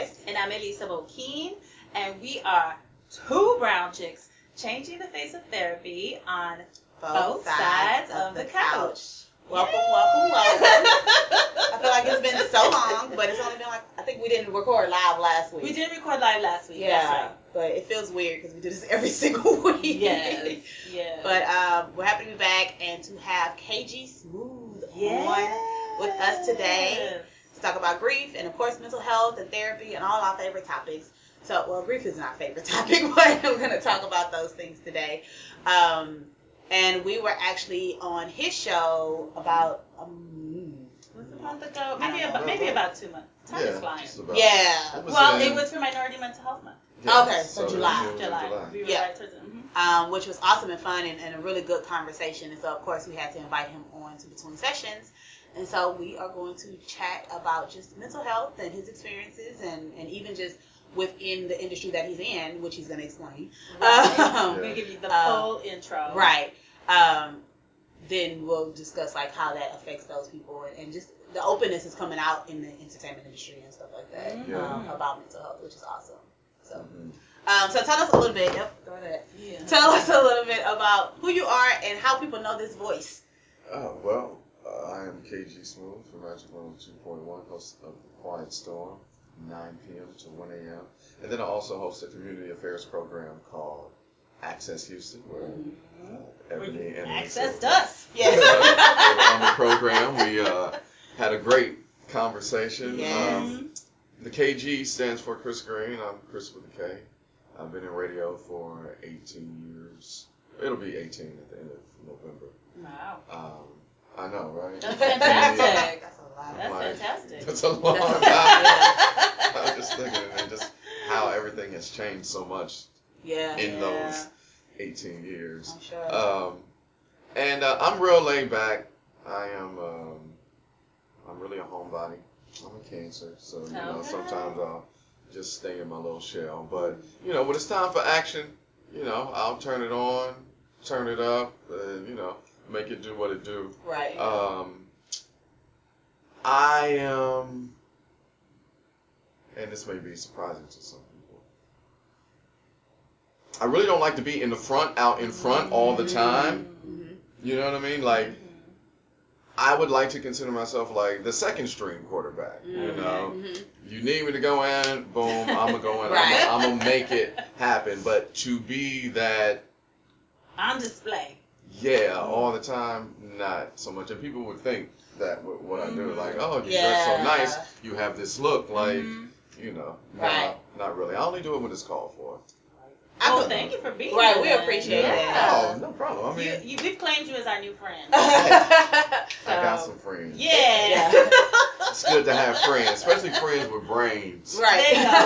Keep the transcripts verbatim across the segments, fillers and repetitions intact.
Harris. And I'm Elisa Bokeen. And we are two brown chicks changing the face of therapy on both, both sides, sides of, of the, the couch. couch. Welcome, Yay. welcome, welcome. I feel like it's been so long, but it's only been like, I think we didn't record live last week. We did record live last week. Yeah, right. But it feels weird because we do this every single week. Yes, yes. But um, we're happy to be back and to have K G Smooth yes. on with us today to talk about grief and, of course, mental health and therapy and all our favorite topics. So, well, grief isn't our favorite topic, but we're going to talk about those things today. Um, and we were actually on his show about um, was it a month ago? Maybe about maybe about two months. Time yeah, is flying. Yeah. It was well, in, it was for Minority Mental Health Month. Yeah, okay, so, so July. July. July. We were yeah. right towards it. Mm-hmm. Um, which was awesome and fun and, and a really good conversation. And so, of course, we had to invite him on to Between Sessions. And so we are going to chat about just mental health and his experiences and, and even just within the industry that he's in, which he's going to explain. Right. Um, We're going to give you the um, full intro. Right. Um, then we'll discuss like how that affects those people and, and just the openness is coming out in the entertainment industry and stuff like that mm-hmm. um, about mental health, which is awesome. So, mm-hmm. um, so tell us a little bit. Yep, go ahead. Yeah. Tell us a little bit about who you are and how people know this voice. Uh, well, uh, I am K G Smooth from Magic one oh two point one, host of The Quiet Storm, nine p.m. to one a.m. And then I also host a community affairs program called Access Houston, where uh, Ebony and accessed Lisa, us. Yes. uh, on the program. We uh, had a great conversation. Yes. Um, the K G stands for Chris Green. I'm Chris with a K. I've been in radio for eighteen years. It'll be eighteen at the end of November. Wow. Um, I know, right? That's fantastic. That's a lot. That's like, fantastic. That's a long That's a time. lot, I was just thinking, and just how everything has changed so much Yeah. in Yeah. those eighteen years. I'm sure. Um, and uh, I'm real laid back. I am. Um, I'm really a homebody. I'm a Cancer, so you know Okay. sometimes I'll just stay in my little shell. But you know when it's time for action, you know I'll turn it on, turn it up, and you know make it do what it do. Right. Um, I am, and this may be surprising to some people. I really don't like to be in the front, out in front all the time. Mm-hmm. You know what I mean? Like, I would like to consider myself like the second string quarterback. Mm-hmm. You know, Mm-hmm. you need me to go in, boom, I'm gonna go in. Right. I'm, I'm gonna make it happen. But to be that, On display. yeah, all the time, not so much. And people would think that with what I do, Mhm. like, oh, you Yeah. dress so nice, you have this look, like, Mhm. you know, Right. no, not really. I only do it when it's called for. I Well, could- thank you for being Right, here. we then. appreciate yeah. that. Oh, no problem. I mean, You, you, we've claimed you as our new friend. I got So, some friends. Yeah. Yeah. It's good to have friends, especially friends with brains. Right. There you go.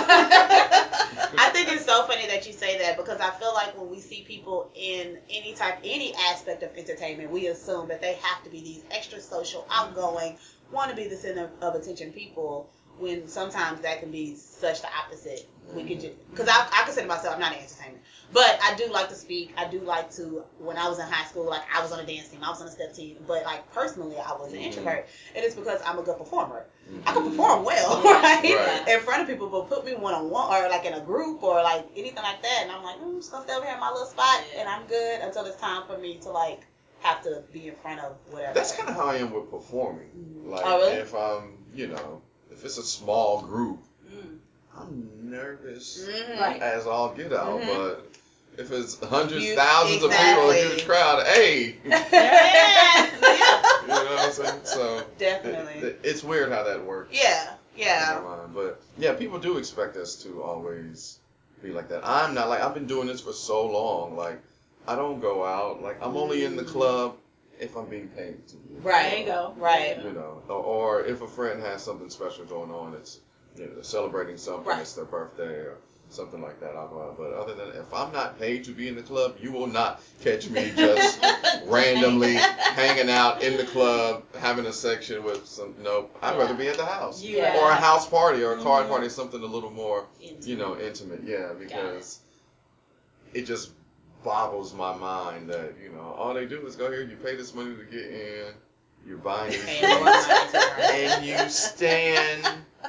I think it's so funny that you say that because I feel like when we see people in any type, any aspect of entertainment, we assume that they have to be these extra social, outgoing, want to be the center of attention people. When sometimes that can be such the opposite. We could just because I, I consider myself I'm not an entertainer, but I do like to speak. I do like to. When I was in high school, like I was on a dance team, I was on a step team, but like personally, I was an Mhm. introvert, and it's because I'm a good performer. Mhm. I can perform well, Yeah. right? Right. In front of people, but put me one on one or like in a group or like anything like that, and I'm like, mm, I'm just gonna stay over here in my little spot, Yeah. and I'm good until it's time for me to like have to be in front of whatever. That's kind of how I am with performing. Mhm. Like, Oh, really? if I'm, you know, if it's a small group, Mm. I'm nervous Mhm. Right. as all get out, Mhm. but if it's hundreds, You- thousands of people, a exactly. huge crowd, hey, you know Yeah. what I'm saying? So Definitely. it- it- it's weird how that works. Yeah, yeah. in my mind. But yeah, people do expect us to always be like that. I'm not like I've been doing this for so long. Like I don't go out. Like I'm only in the club if I'm being paid to. Right. There you go. Right. You know, or, or if a friend has something special going on, it's you know they're celebrating something, Right. it's their birthday or something like that. I'll go out. But other than if I'm not paid to be in the club, you will not catch me just randomly hanging out in the club having a section with some. Nope, I'd rather be at the house You Yeah. or a are- house party or a card Mhm. party, something a little more Intimate. you know intimate. Yeah, because it just boggles my mind that you know all they do is go here, you pay this money to get in, you're buying these Paying drinks, more money to- and you stand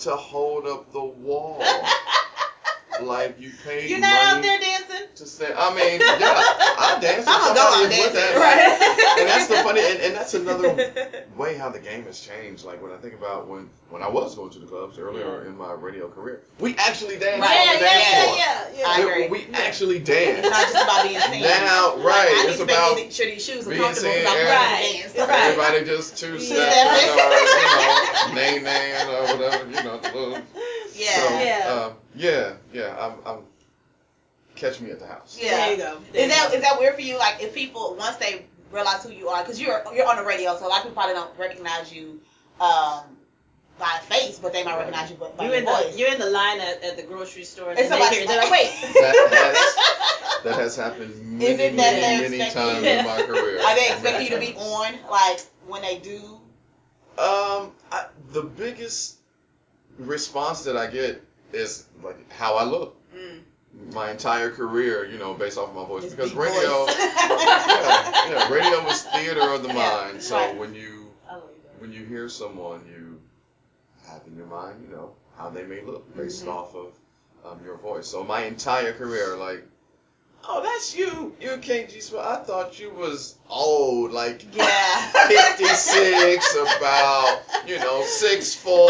to hold up the wall. Like you paid You're not money out there dancing? to say. I mean, yeah, I dance. I'm gonna go Somebody out is with dancing. that. And that's the funny, and, and that's another way how the game has changed. Like when I think about when, when I was going to the clubs earlier Yeah. in my radio career, we actually danced Right. on Yeah, the yeah, dance yeah, floor. yeah, yeah. I We- agree. We Yeah. actually It's danced. not just about being seen. Now, Like, right, I need it's to about make sure these shoes are being comfortable seen because I'm and- ready Right. to dance. So, Right. Everybody just two stepping Yeah. or, you know, nay naying or whatever, you know, the little. Yeah. So, Yeah. um, yeah, yeah, I'm, I'm, catch me at the house. Yeah. There you go. There Is you that go. is that weird for you? Like if people once they realize who you are, because you're you're on the radio, so a lot of people probably don't recognize you um, by face, but they might Right. recognize you by, by You your in the voice. you're in the line at, at the grocery store and, And then they somebody's hear, they're like, like- wait. That has, that has happened many, Is it that many, they're many expecting times you- in my career. Are they Many expecting you to be times. on like when they do? Um, I, the biggest response that I get is like how I look. Mm. My entire career, you know, based off of my voice, This because deep radio, voice. yeah, yeah, radio is theater of the Yeah, mind. So right. when you I love that. when you hear someone, you have in your mind, you know, how they may look based Mhm. off of um, your voice. So my entire career, like, oh, that's you, you're K G Smith. I thought you was old, like Yeah. fifty-six, about, you know, six four,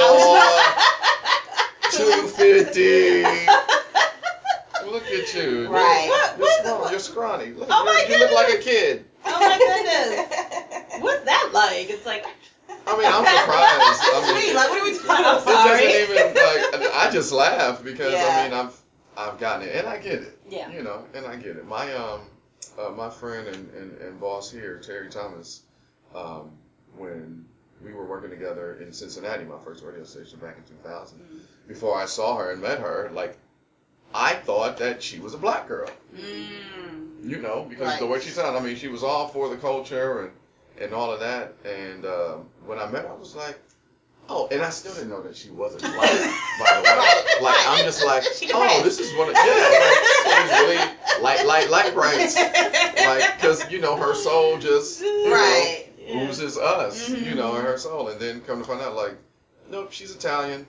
I two fifty. Look at you. Right. What- You're, what- scrawny. You're scrawny. Look, Oh my you're- you look like a kid. Oh my goodness. What's that like? It's like, I mean, I'm surprised. What I you mean, mean? Like, what are we talking I'm about? it sorry. doesn't even like. I just laugh because Yeah. I mean, I've I've gotten it, and I get it. yeah. You know, and I get it. My um, uh, my friend and, and, and boss here, Terry Thomas, um, when we were working together in Cincinnati, my first radio station back in two thousand. Mm. Before I saw her and met her, like, I thought that she was a black girl. Mm. You know, because Right. the way she sounded, I mean, she was all for the culture and, and all of that. And um, when I met her, I was like, oh, and I still didn't know that she wasn't black, by the way. Right, Like, right. I'm just like, She can oh, rap. this is one of, yeah, like, she's really light, light, light brights. Like, because, you know, her soul just, you Right. know, oozes us, Mhm. you know, in her soul. And then come to find out, like, nope, she's Italian.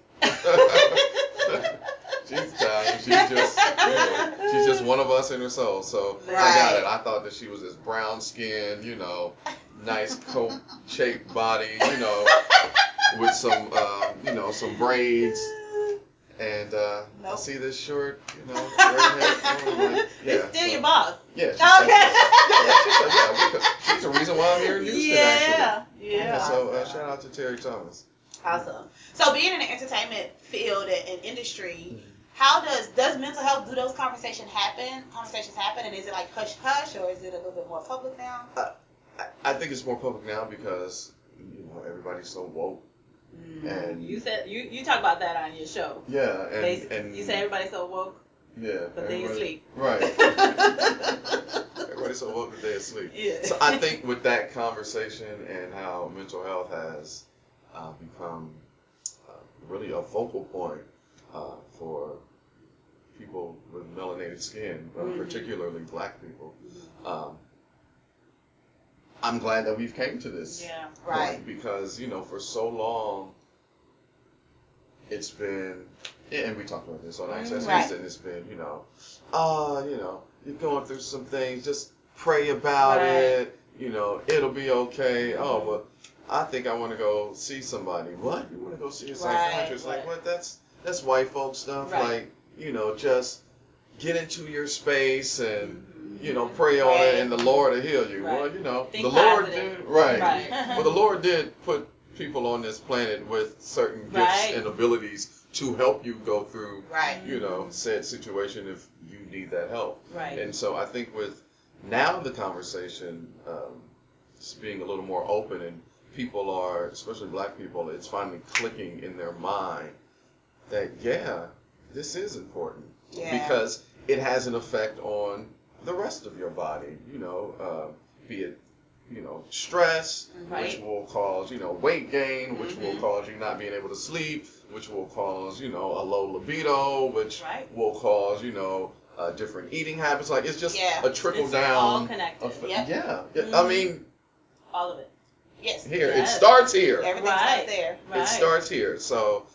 She's Italian. She's just, you know, she's just one of us in her soul. So I got Right. it. I thought that she was this brown skin, you know, nice coat-shaped body, you know, with some, um, you know, some braids. And uh, I Nope. see this short, you know, redhead woman. Like, yeah, It's still so- your boss. Yeah. She's Okay. still, yeah, yeah, she's, still- yeah, we could- she's the reason why I'm here in Houston, actually. Yeah. Yeah, Yeah. so uh, shout out to Terry Thomas. Awesome. So being in the entertainment field and, and industry, Mhm. how does does mental health do those conversations happen? Conversations happen, and is it like hush hush, or is it a little bit more public now? I, I think it's more public now because, you know, everybody's so woke. Mm. And You said you, you talk about that on your show. yeah, and, Basically. and You say everybody's so woke, yeah, but then you everybody- sleep. Right. Everybody's so woke that they asleep. Yeah. So I think with that conversation and how mental health has uh, become uh, really a focal point uh, for people with melanated skin, uh, Mhm. particularly black people, um, I'm glad that we've came to this Yeah. Right. point because, you know, for so long it's been, and we talked about this on Access Right. Houston, it's been, you know, oh, you know, you're going through some things, just pray about Right. it, you know, it'll be okay. Oh, well, I think I want to go see somebody. What? You want to go see a psychiatrist? Right. Like, what? That's that's white folk stuff. Right. Like, you know, just get into your space and, Mhm. you know, pray on Right. it and the Lord will heal you. Right. Well, you know, Think the Lord positive. did, right. Right. Well, the Lord did put people on this planet with certain gifts Right. and abilities to help you go through, Right. you know, said situation if you need that help. Right. And so I think with now the conversation um, just being a little more open and people are, especially black people, it's finally clicking in their mind that, yeah, this is important. Yeah. Because it has an effect on the rest of your body, you know, uh, be it, you know, stress, Right. which will cause, you know, weight gain, which will Mhm. cause you not being able to sleep, which will cause, you know, a low libido, which Right. will cause, you know, uh, different eating habits. Like, it's just Yeah. a trickle It's down. all connected. effect. Yep. Yeah. yeah. I Mhm. mean, All of it. Yes. here, it Yes. starts here. Everything Right. starts there. Right. It starts here. So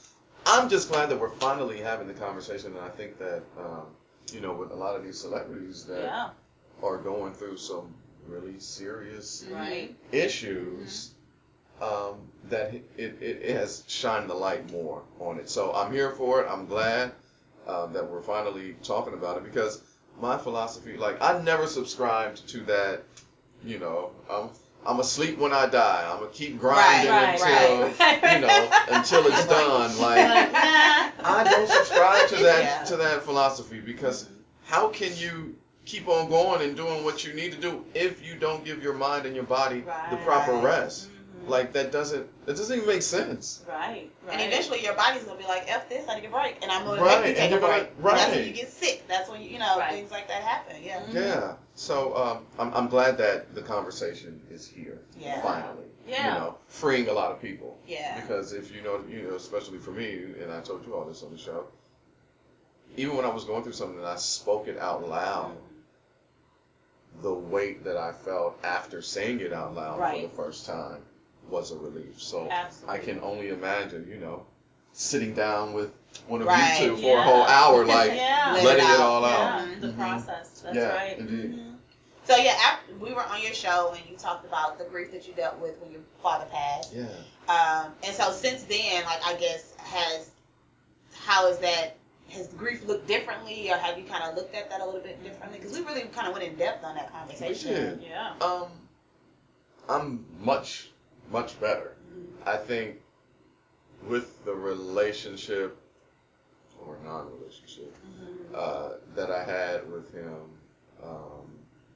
I'm just glad that we're finally having the conversation, and I think that, um, you know, with a lot of these celebrities that yeah. are going through some really serious right. issues, mm-hmm. um, that it, it, it has shined the light more on it. So I'm here for it. I'm glad um, that we're finally talking about it, because my philosophy, like, I never subscribed to that, you know, um, I'm asleep when I die. I'm gonna keep grinding right, until right, right. you know until it's done. Like, like nah. I don't subscribe to that yeah. to that philosophy, because mm-hmm. how can you keep on going and doing what you need to do if you don't give your mind and your body right. the proper rest? Mm-hmm. Like, that doesn't that doesn't even make sense. Right, right. And eventually your body's gonna be like, F this, I need a break, and I'm gonna right. make you take a break. Right. That's when you get sick. That's when you, you know right. things like that happen. Yeah. Mm-hmm. Yeah. So um, I'm I'm glad that the conversation is here. Yeah. Finally. Yeah. You know, freeing a lot of people. Yeah. Because if you know, you know, especially for me, and I told you all this on the show, even when I was going through something and I spoke it out loud, mm-hmm. the weight that I felt after saying it out loud right. for the first time was a relief. So Absolutely. I can only imagine, you know, sitting down with one of right. you two for yeah. a whole hour, like yeah. letting it, it all yeah. out. Mm-hmm. The process. That's yeah, right. Indeed. Mm-hmm. So yeah, after we were on your show and you talked about the grief that you dealt with when your father passed. Yeah. Um, and so since then, like, I guess, has how is that? Has grief looked differently, or have you kind of looked at that a little bit differently? Because we really kind of went in depth on that conversation. We did. Yeah. Um, I'm much, much better. Mm-hmm. I think with the relationship or non-relationship mm-hmm. uh, that I had with him, um,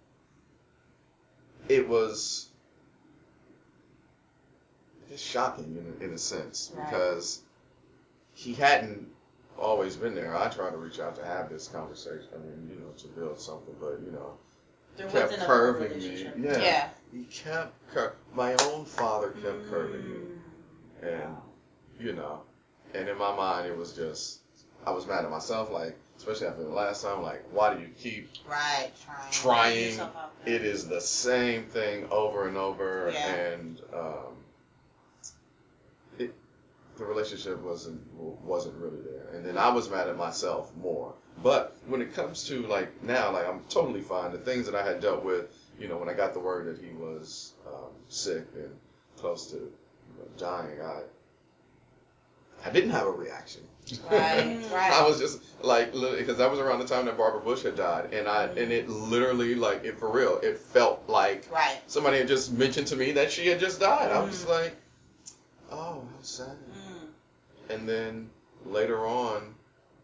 it was just shocking in a, in a sense, right. because he hadn't always been there. I tried to reach out to have this conversation. I mean, you know, to build something, but you know, there kept curving me. Yeah. yeah. He kept cur- my own father kept mm. curving me, and wow. you know, and in my mind it was just I was mad at myself, like, especially after the last time, like, why do you keep right trying? Trying. It is the same thing over and over, yeah. and um, it. The relationship wasn't wasn't really there, and then I was mad at myself more. But when it comes to, like, now, like, I'm totally fine. The things that I had dealt with, you know, when I got the word that he was um, sick and close to, you know, dying, I I didn't have a reaction. Right, right. I was just like, because that was around the time that Barbara Bush had died, and I mm-hmm. and it literally, like, it for real, it felt like right. somebody had just mentioned to me that she had just died. Mm-hmm. I was just like, oh, how sad. Mm. And then later on,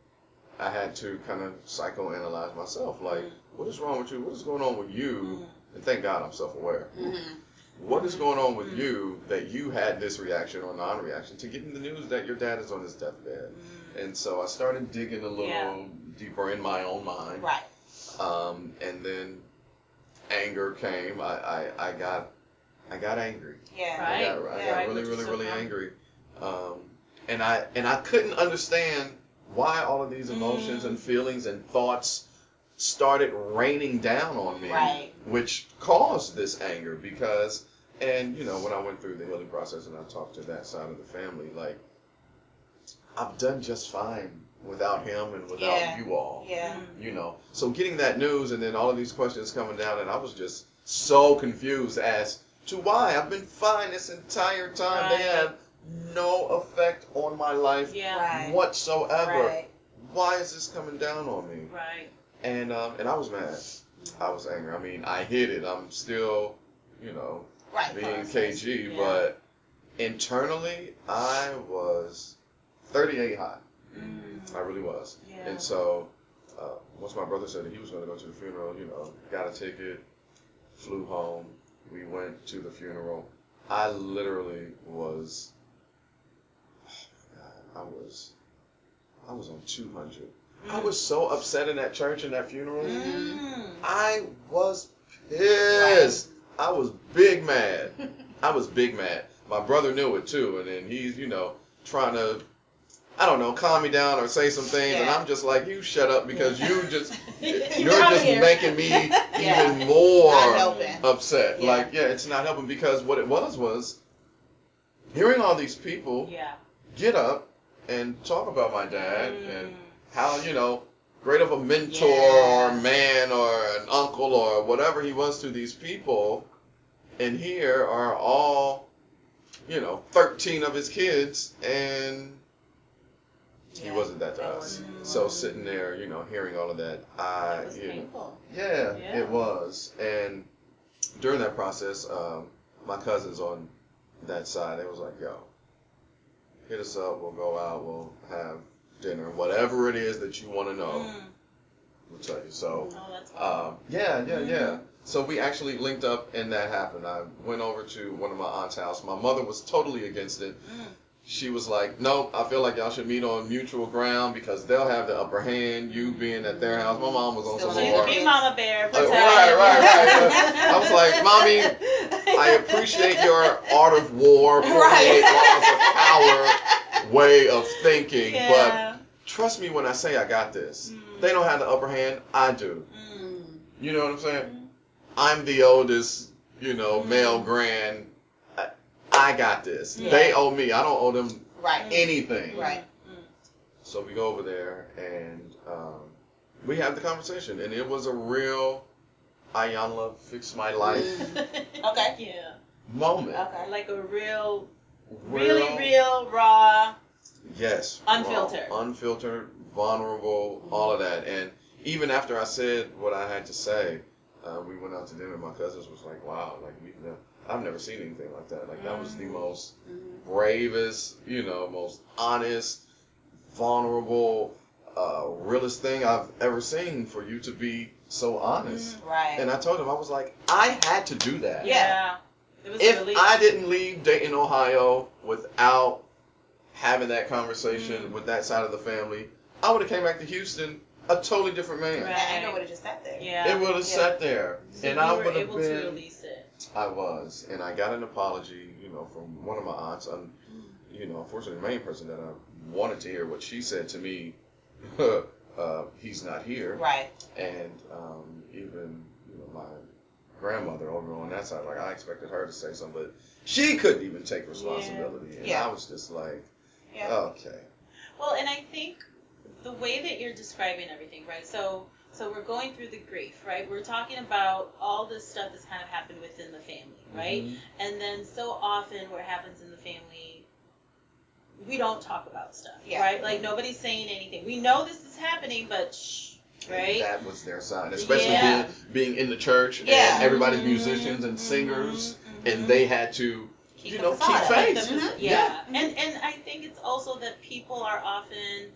I had to kind of psychoanalyze myself. Like, mm. what is wrong with you? What is going on with you? Mm. And thank God I'm self-aware. Mm-hmm. What is going on with mm. you that you had this reaction or non-reaction to getting the news that your dad is on his deathbed? Mm. And so I started digging a little yeah. deeper in my own mind. Right. Um, and then anger came. I, I, I got I got angry. Yeah. I right. got, I yeah, got right. really, Which really, so really fun. angry. Um, and I and I couldn't understand why all of these emotions mm. and feelings and thoughts started raining down on me, right. which caused this anger. Because, and you know, when I went through the healing process and I talked to that side of the family, like, I've done just fine without him and without yeah. you all. Yeah. You know, so getting that news and then all of these questions coming down, and I was just so confused as to why. I've been fine this entire time. Right. They have no effect on my life yeah. right. whatsoever. Right. Why is this coming down on me? Right. And um, and I was mad. Mm-hmm. I was angry. I mean, I hid it. I'm still, you know, right. being K G, yeah. but internally, I was thirty-eight hot. Mm. I really was. Yeah. And so, uh, once my brother said that he was going to go to the funeral, you know, got a ticket, flew home. We went to the funeral. I literally was, oh my God, I was, I was on two hundred. Mm. I was so upset in that church in that funeral. Mm. I was pissed. Right. I was big mad. I was big mad. My brother knew it too, and then he's, you know, trying to, I don't know, calm me down or say some things, yeah. and I'm just like, you shut up, because you just, you're just here. making me yeah. even more upset. Yeah. Like, yeah, it's not helping, because what it was was hearing all these people yeah. get up and talk about my dad Mm. and how, you know, great of a mentor Yeah. or man or an uncle or whatever he was to these people. And here are all, you know, thirteen of his kids, and he Yeah. wasn't that to That us. wasn't- So sitting there, you know, hearing all of that, I, It was you know, painful. yeah, Yeah. it was. And during that process, um, my cousins on that side, they was like, yo, hit us up, we'll go out, we'll have dinner, whatever it is that you want to know, Mm. we'll tell you. So, Oh, that's fun. um, yeah, yeah, Mhm. yeah. So we actually linked up and that happened. I went over to one of my aunt's house. My mother was totally against it. Mm. She was like, nope, I feel like y'all should meet on mutual ground because they'll have the upper hand, you being at their house. My mom was on Still some She's more. a big mama bear. Uh, Protect. right, right, right. I was like, Mommy, I appreciate your art of war, forty-eight laws of power way of thinking, Yeah. but trust me when I say I got this. Mm. They don't have the upper hand, I do. Mm. You know what I'm saying? Mm. I'm the oldest, you know, Mm. male grand. I, I got this. Yeah. They owe me. I don't owe them Right. anything. Right. Mm. So we go over there and um, we have the conversation, and it was a real Ayanla fix my life Mm. Okay. Yeah. moment. Okay. Like a real, Real- really real, raw. Yes. Unfiltered. Raw, unfiltered, vulnerable, all of that. And even after I said what I had to say, uh, we went out to dinner. My cousins was like, wow, like we've never, I've never seen anything like that. Like that was the Mm. most Mm-hmm. bravest, you know, most honest, vulnerable, uh, realest thing I've ever seen for you to be so honest. Right. And I told him, I was like, I had to do that. Yeah. It was If really. I didn't leave Dayton, Ohio without having that conversation Mm. with that side of the family, I would have came back to Houston a totally different man. Right. And I would have just sat there. Yeah. It would have Yeah. sat there. So and you I were would have able been. to release it. I was. And I got an apology, you know, from one of my aunts. Um, you know, unfortunately, the main person that I wanted to hear what she said to me, uh, he's not here. Right. And um, even, you know, my grandmother over on that side, like I expected her to say something, but she couldn't even take responsibility. And Yeah. I was just like, Yeah. okay. Well, and I think the way that you're describing everything, right? So, so we're going through the grief, right? We're talking about all this stuff that's kind of happened within the family, right? Mhm. And then so often what happens in the family, we don't talk about stuff, Yeah. right? Like nobody's saying anything. We know this is happening, but shh, right? That was their side, especially Yeah. being, being in the church Yeah. and everybody's Mhm. musicians and singers, Mhm. and they had to, Keep you the know, facade keep up. faith. The- Mhm. Yeah. And and I think it's also that people are often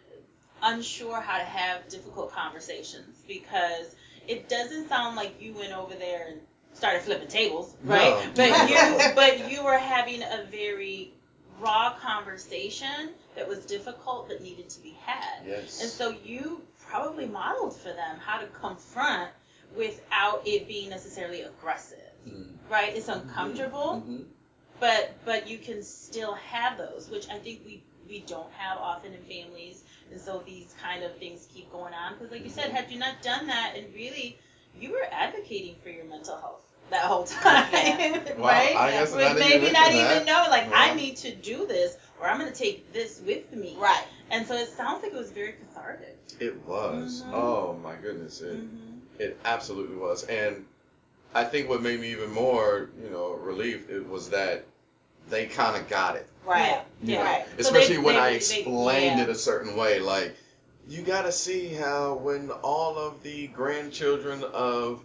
unsure how to have difficult conversations because it doesn't sound like you went over there and started flipping tables, right? No. But No. you but you were having a very raw conversation that was difficult but needed to be had. Yes. And so you probably modeled for them how to confront without it being necessarily aggressive. Mhm. Right? It's uncomfortable. Mhm. But but you can still have those, which I think we, we don't have often in families, and so these kind of things keep going on. Because like you said, had you not done that, and really, you were advocating for your mental health that whole time, Yeah. Wow, right? I guess I With didn't maybe even not mention even that. know, like I Yeah. need to do this, or I'm going to take this with me. Right. And so it sounds like it was very cathartic. It was. Mhm. Oh my goodness. It Mm-hmm. it absolutely was. And I think what made me even more, you know, relieved it was that they kind of got it. Right. You Yeah. know, Right. So especially they- when they- I they- explained yeah. it a certain way. Like, you got to see how when all of the grandchildren of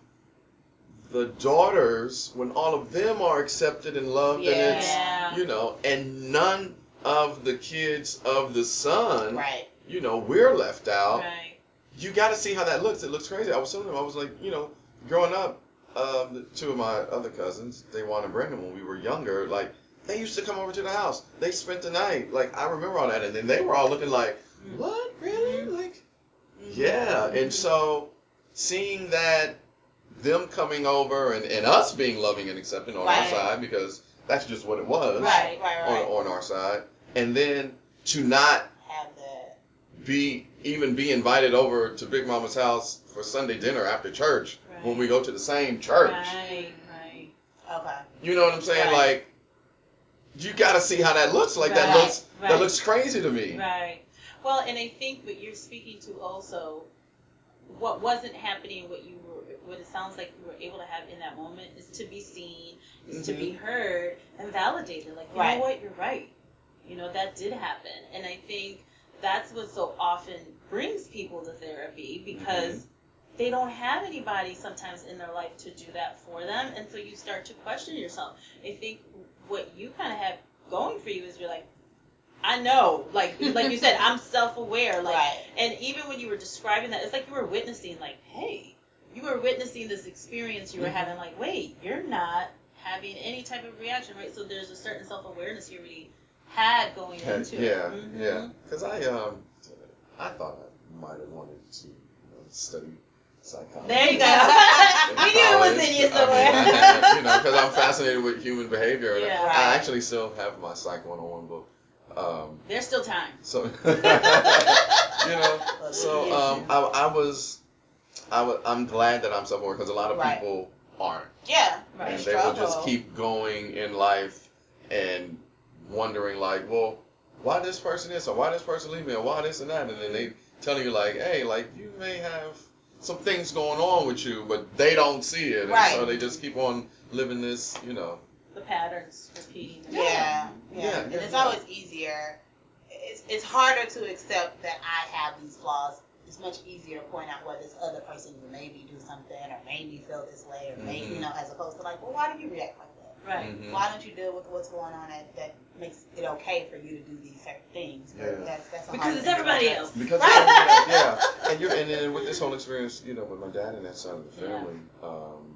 the daughters, when all of them are accepted and loved, and it's, Yeah. you know, and none of the kids of the son, Right. you know, we're left out. Right. You got to see how that looks. It looks crazy. I was telling them, I was like, you know, growing up, um, the two of my other cousins, Dawan and Brandon, when we were younger, like, they used to come over to the house. They spent the night. Like, I remember all that. And then they were all looking like, Mm. what? Really? Like, Mhm. yeah. And so seeing that, them coming over and, and us being loving and accepting on our Right. side, because that's just what it was Right. Right. on, Right. on our side. And then to not Have that. be even be invited over to Big Mama's house for Sunday dinner after church when Right. we go to the same church. Right. Right. Okay. You know what I'm saying? Right. Like, you got to see how that looks. Like that Right, looks right. that looks crazy to me. Right. Well, and I think what you're speaking to also, what wasn't happening, what you were, what it sounds like you were able to have in that moment is to be seen, is to be heard and validated. Like, you Right. know what, you're right. You know, that did happen. And I think that's what so often brings people to therapy, because Mhm. they don't have anybody sometimes in their life to do that for them. And so you start to question yourself. I think what you kind of have going for you is you're like, I know, like like you said, I'm self-aware, like, Right. and even when you were describing that, it's like you were witnessing, like, hey, you were witnessing this experience you were Mhm. having, like, wait, you're not having any type of reaction, right? So there's a certain self-awareness you already had going Had- into yeah, it. Mhm. yeah. Because I um, I thought I might have wanted to, you know, study psychology. There you go. in We knew it was college. in you I somewhere. mean, I had, you know, because I'm fascinated with human behavior. And Yeah. I, Right. I actually still have my Psych one oh one book. Um, There's still time. so, you know, Well, so look at um, you. I, I was, I was, I'm glad that I'm self-aware, because a lot of Right. people aren't. Yeah. Right. And they will just Struggle. keep going in life and wondering, like, well, why this person is, or why this person leave me, or why this and that, and then they telling you, like, hey, like, you may have some things going on with you, but they don't see it, and Right. so they just keep on living this, you know. The patterns repeating. Yeah, yeah, Yeah, and yeah, it's yeah. always easier. It's it's harder to accept that I have these flaws. It's much easier to point out where this other person made me do something, or made me feel this way, or made Mhm. you know, as opposed to like, well, why do you react like that? Right. Mhm. Why don't you deal with what's going on that, that makes it okay for you to do these certain things? But Yeah. that's that's a Because hard it's thing to everybody address. else. Because Right. of that, yeah, and you and then with this whole experience, you know, with my dad and that side of the Yeah. family, um,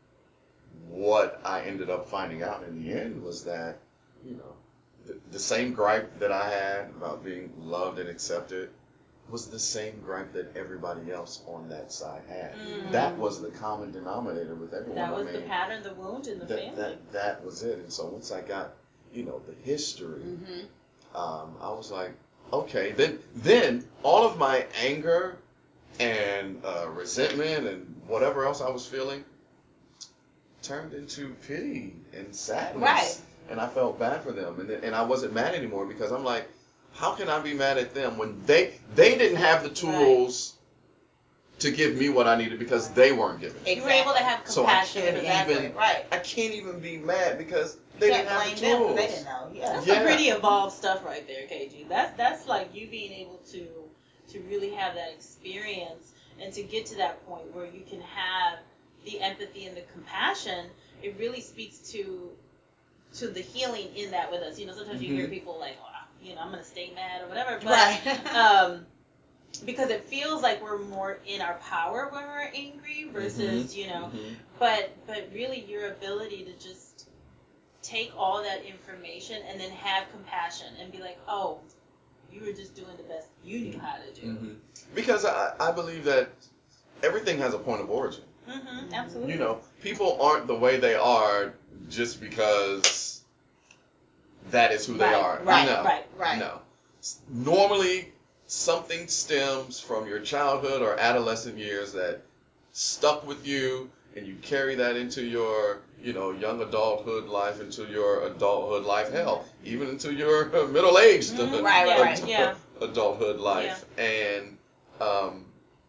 what I ended up finding out in the end was that, you know, the, the same gripe that I had about being loved and accepted was the same gripe that everybody else on that side had. Mm. That was the common denominator with everyone. That was I the mean, pattern, the wound in the that, family. that that was it. And so once I got, you know, the history, Mm-hmm. um, I was like, okay. Then then all of my anger and uh, resentment and whatever else I was feeling turned into pity and sadness. Right. And I felt bad for them, and and I wasn't mad anymore, because I'm like, how can I be mad at them when they they didn't have the tools to give me what I needed, because they weren't giving it. You were able to have So I compassion. can't for that. Exactly. even Right. I can't even be mad because they You can't didn't have blame the them tools. because they didn't know. Yeah. That's Yeah. some pretty evolved stuff right there, K G. That's that's like you being able to to really have that experience and to get to that point where you can have the empathy and the compassion. It really speaks to to the healing in that with us. You know, sometimes you hear Mhm. people like, oh, you know, I'm gonna stay mad or whatever, but Right. um, because it feels like we're more in our power when we're angry versus Mhm. you know, Mhm. but but really your ability to just take all that information and then have compassion and be like, oh, you were just doing the best you knew how to do. Mhm. Because I, I believe that everything has a point of origin. Mm-hmm, absolutely. You know, people aren't the way they are just because that is who they Right, are. right, no, right, right. No. S- Normally, something stems from your childhood or adolescent years that stuck with you, and you carry that into your, you know, young adulthood life, into your adulthood life, hell, even into your middle-aged Mhm, Right, right, right. adult- Yeah. adulthood life. And um,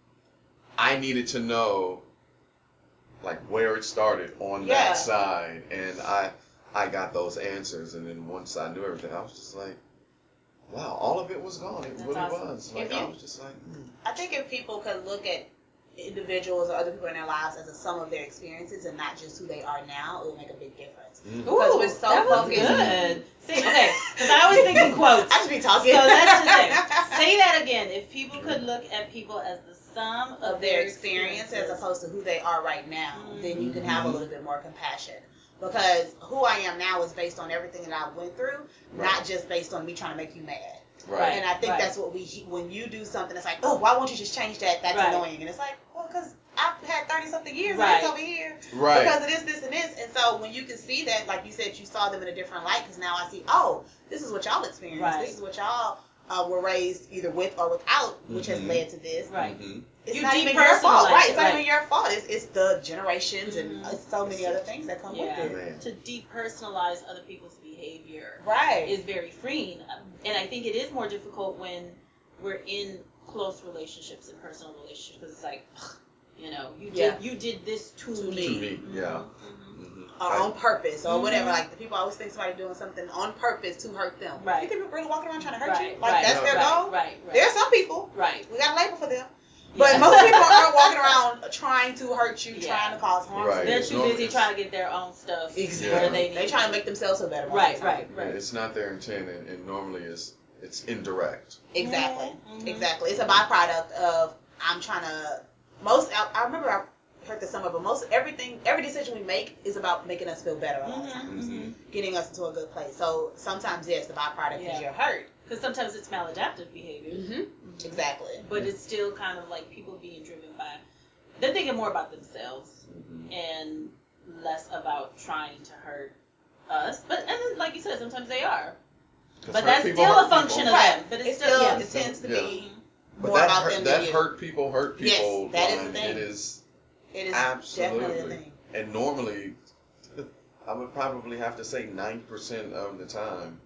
I needed to know, like, where it started on Yeah. that side, and I I got those answers, and then once I knew everything, I was just like, wow, all of it was gone. It That's really awesome. was. Like, If you- I was just like, mm. I think if people could look at individuals or other people in their lives as a sum of their experiences and not just who they are now, it would make a big difference. Mm. Because Ooh, we're so that was focused- good. See, okay, because I was thinking quotes. I just be talking. So that's the thing. Say that again. If people could look at people as the sum of, of their experience as experiences. opposed to who they are right now, Mhm. then you can have a Mhm. little bit more compassion. Because who I am now is based on everything that I went through, Right. not just based on me trying to make you mad. Right. And I think Right. that's what we, when you do something, it's like, oh, why won't you just change that? That's Right. annoying. And it's like, well, because I've had thirty-something years Right. of this over here. Right. Because of this, this, and this. And so when you can see that, like you said, you saw them in a different light, because now I see, oh, this is what y'all experienced. Right. This is what y'all uh, were raised either with or without, which has Mhm. led to this. Right. Mhm. It's You not even your fault, depersonalize right? it, It's not right. even your fault. It's, it's the generations and Mhm. uh, so many other things that come Yeah. with it. Man. To depersonalize other people's behavior. behavior Right. is very freeing. And I think it is more difficult when we're in close relationships and personal relationships, because it's like, you know, you did Yeah. you did this to, To me. me. To me, yeah. Mhm. Mm-hmm. Or on purpose, or Mhm. whatever. Like, the people always think somebody doing something on purpose to hurt them. Right. You think people really walking around trying to hurt Right, you? Like, right, that's their right, goal? Right, right. There are some people. Right. We got a label for them. But Yeah. most people aren't walking around trying to hurt you, Yeah. trying to cause harm. Right. to They're you. It's too normally- busy it's- trying to get their own stuff Exactly. where they need They trying to it. make themselves feel better. most Right, of the time. right, Yeah, right. it's not their intent, and, and normally it's it's indirect. Exactly. Mhm. Exactly. It's a byproduct of I'm trying to. Most. I, I remember I heard this somewhere, but most everything, every decision we make is about making us feel better a lot of times, Mm-hmm, mm-hmm. getting us into a good place. So sometimes, yes, the byproduct Yeah. is you're hurt. Because sometimes it's maladaptive behavior. Mm-hmm. Exactly. But it's still kind of like people being driven by, they're thinking more about themselves Mm-hmm. and less about trying to hurt us. But, and then, like you said, sometimes they are. But that's still a function of Right. them. But it's, It's still, still, yeah. it tends to Yeah. be But more that about hurt, them that than you. hurt people hurt Yes, people. that is the line, thing. It is It is absolutely. definitely a thing. And normally, I would probably have to say ninety percent of the time,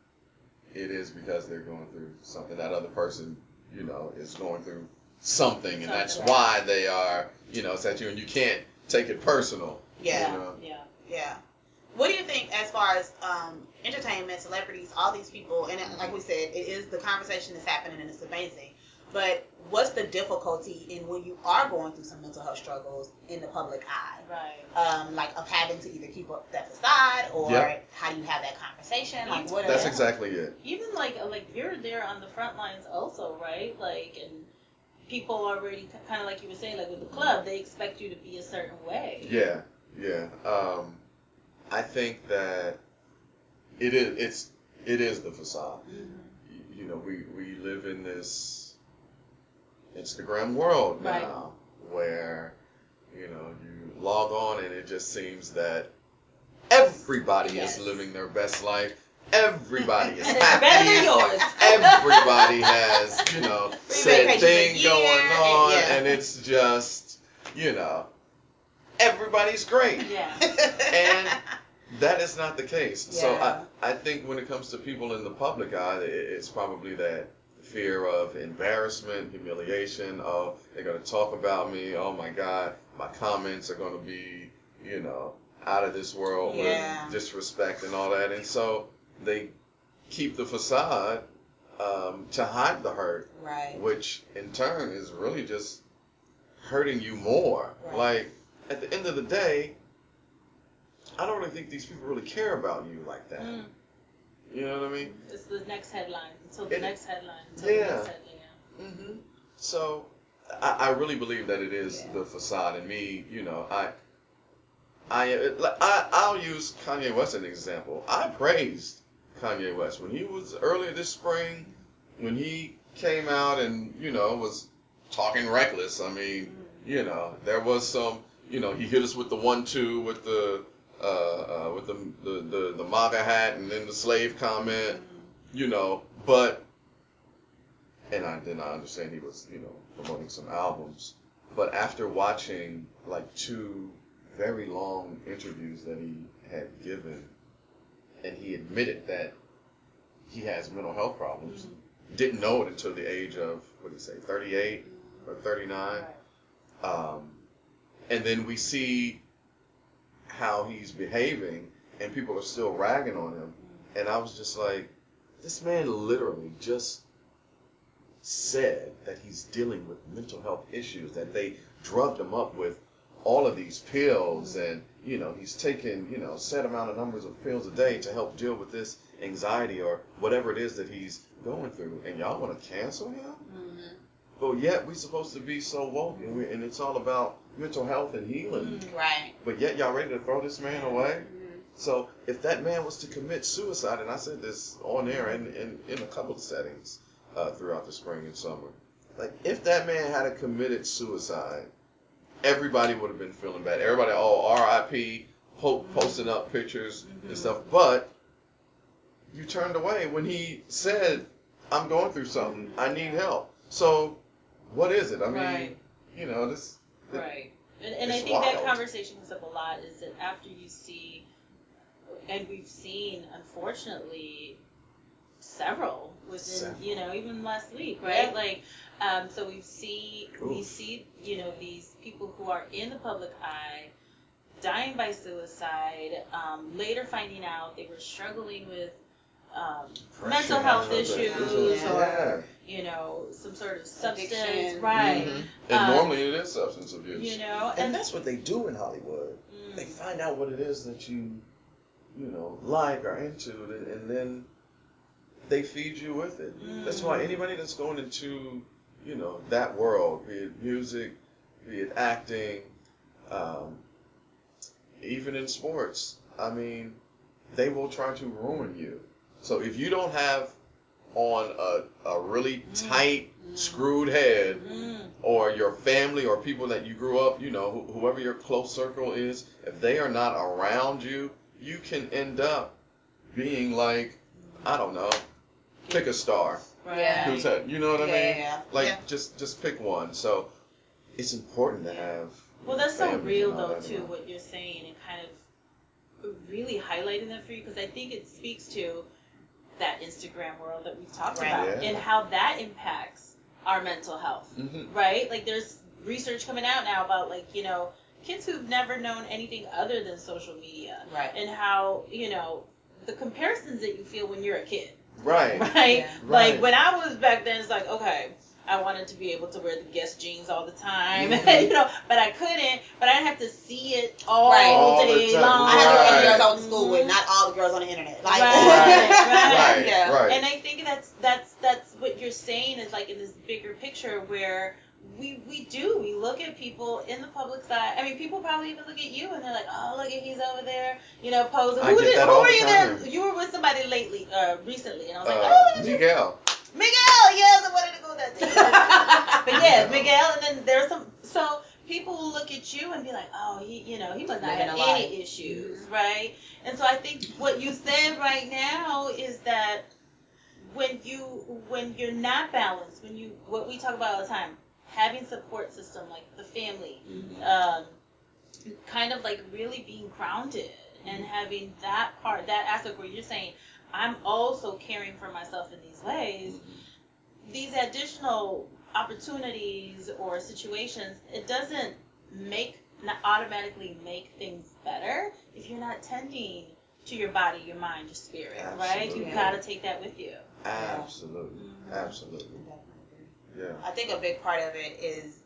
it is because they're going through something. That other person, you know, is going through something, and that's Something. why they are, you know, it's at you, and you can't take it personal. Yeah. You know? Yeah. Yeah. What do you think as far as um, entertainment, celebrities, all these people, and it- like we said, it is the conversation is happening and it's amazing. But what's the difficulty in when you are going through some mental health struggles in the public eye? Right. Um, like of having to either keep up that facade or Yep. how do you have that conversation? Like what? That's are exactly it. Even like like you're there on the front lines also, right? Like, and people already kind of like you were saying, like with the club, they expect you to be a certain way. Yeah, yeah. Um, I think that it is. It's it is the facade. Mm-hmm. You know, we we live in this Instagram world Right. now, where you know you log on and it just seems that everybody Yes. is living their best life. Everybody is And it's better than happy. yours. Everybody has, you know, Free said vacations thing a going year, and- on, yeah. and it's just, you know, everybody's great. Yeah. And that is not the case. So Yeah. I, I think when it comes to people in the public eye, it- it's probably that fear of embarrassment, humiliation. Oh, they're going to talk about me. Oh my God, my comments are going to be, you know, out of this world Yeah. with disrespect and all that. And so they keep the facade um, to hide the hurt, Right. which in turn is really just hurting you more. Right. Like, at the end of the day, I don't really think these people really care about you like that. Mm. You know what I mean? It's the next headline until the It- next headline until yeah. the next headline. Mm-hmm. So, I, I really believe that it is Yeah. the facade. And me, you know, I, I, I, I'll use Kanye West as an example. I praised Kanye West when he was earlier this spring, when he came out and, you know, was talking reckless. I mean, you know, there was some, you know, he hit us with the one two with the, uh, uh, with the, the, the, the MAGA hat and then the slave comment, you know, but, and I did not understand he was, you know, promoting some albums. But after watching like two very long interviews that he had given, and he admitted that he has mental health problems, Mm-hmm. didn't know it until the age of, what did he say, thirty-eight or thirty-nine. Right. Um, and then we see how he's behaving, and people are still ragging on him. And I was just like, this man literally just said that he's dealing with mental health issues, that they drugged him up with all of these pills, and, you know, he's taking, you know, set amount of numbers of pills a day to help deal with this anxiety or whatever it is that he's going through. And y'all want to cancel him? Mm-hmm. But yet we're supposed to be so woke, and, we and it's all about mental health and healing. Right. But yet y'all ready to throw this man away? Mm-hmm. So if that man was to commit suicide, and I said this on air and in, in a couple of settings uh, throughout the spring and summer, like if that man had committed suicide, everybody would have been feeling bad. Everybody, oh, R I P, po- posting up pictures Mm-hmm. and stuff. But you turned away when he said, I'm going through something. I need help. So what is it? I mean, Right. you know, this. Right. And, and I It's think that wild. conversation comes up a lot is that after you see and we've seen, unfortunately, several within, Several. you know, even last week, right? Yeah. Like, um, so we see, we Oof. see, you know, these people who are in the public eye dying by suicide, um, later finding out they were struggling with um, mental health issues Yeah. or, Yeah. you know, some sort of substance, Addiction. right? Mhm. And Um, normally it is substance abuse. You know, And that's what they do in Hollywood. mm, They find out what it is that you, you know, like or into, and, and then they feed you with it. Mm. That's why anybody that's going into, you know, that world, be it music, be it acting, um, even in sports, I mean, they will try to ruin you. So if you don't have on a, a really tight, screwed head, mm, or your family or people that you grew up, you know, wh- whoever your close circle is, if they are not around you, you can end up being like, I don't know, pick a star. right. Yeah. Who's that? You know what I Yeah, mean? yeah, Like, yeah. just just pick one. So it's important to have. Well, that's so family real, and all though, that too, around. what you're saying, and kind of really highlighting that for you, because I think it speaks to that Instagram world that we've talked Right. about Yeah. and how that impacts our mental health, Mhm. right? Like, there's research coming out now about, like, you know, kids who've never known anything other than social media, Right. and how, you know, the comparisons that you feel when you're a kid, Right. right? Yeah. Like, Right. when I was back then, it's like, okay, I wanted to be able to wear the Guess jeans all the time, Mhm. you know, but I couldn't. But I didn't have to see it all, Right. All the day time. long. I had to look at the Right. girls I went to school with, not all the girls on the internet. Like, Right, Right. yeah. Right. And I think that's that's that's what you're saying is like in this bigger picture where we we do we look at people in the public side. I mean, people probably even look at you and they're like, oh, look at he's over there, you know, posing. I Who get did? that Who all were the you time. there? You were with somebody lately, uh, recently, and I was like, Uh, oh, look at you. Miguel. Miguel, yes, I wanted to go that day. But yes, Miguel. Miguel, and then there's some. So people will look at you and be like, oh, he, you know, he must not Living have a life. any issues, right? And so I think what you said right now is that when you when you're not balanced, when you what we talk about all the time, having support system like the family, um, kind of like really being grounded and having that part, that aspect where you're saying, I'm also caring for myself in these ways. These additional opportunities or situations, it doesn't make, not automatically make things better if you're not tending to your body, your mind, your spirit, right? Absolutely. You've got to take that with you. Absolutely. Mhm. Absolutely. Yeah. I think a big part of it is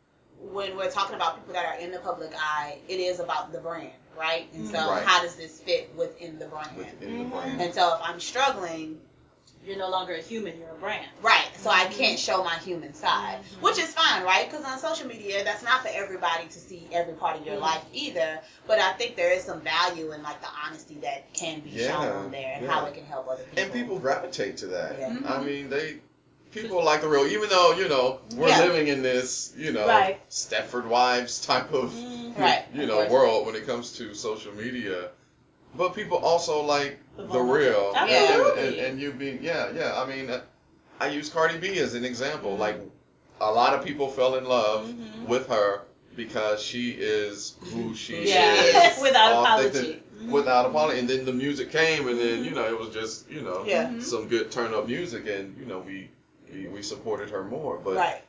when we're talking about people that are in the public eye, it is about the brand, right? And so Right. how does this fit within the brand? Within the Mhm. brand. And so if I'm struggling, You're no longer a human, you're a brand. right, so I Mhm. can't show my human side, Mhm. which is fine, right? Because on social media, that's not for everybody to see every part of your Mhm. life either. But I think there is some value in like the honesty that can be Yeah, shown on there and yeah. how it can help other people. And people gravitate to that. Yeah. Mhm. I mean, they people like the real, even though you know we're Yeah. living in this, you know, Right. Stepford Wives type of, Mhm. Right, you of know, course. world when it comes to social media. But people also like The the, vulnerable. real, and, Absolutely. and, and you being, yeah, yeah. I mean, uh, I use Cardi B as an example. Mhm. Like a lot of people fell in love Mhm. with her because she is who she Yeah, is, without authentic- apology. Mhm. without apology. And then the music came, and then Mhm. you know it was just you know Yeah. Mhm. some good turn up music, and you know we we, we supported her more. But Right.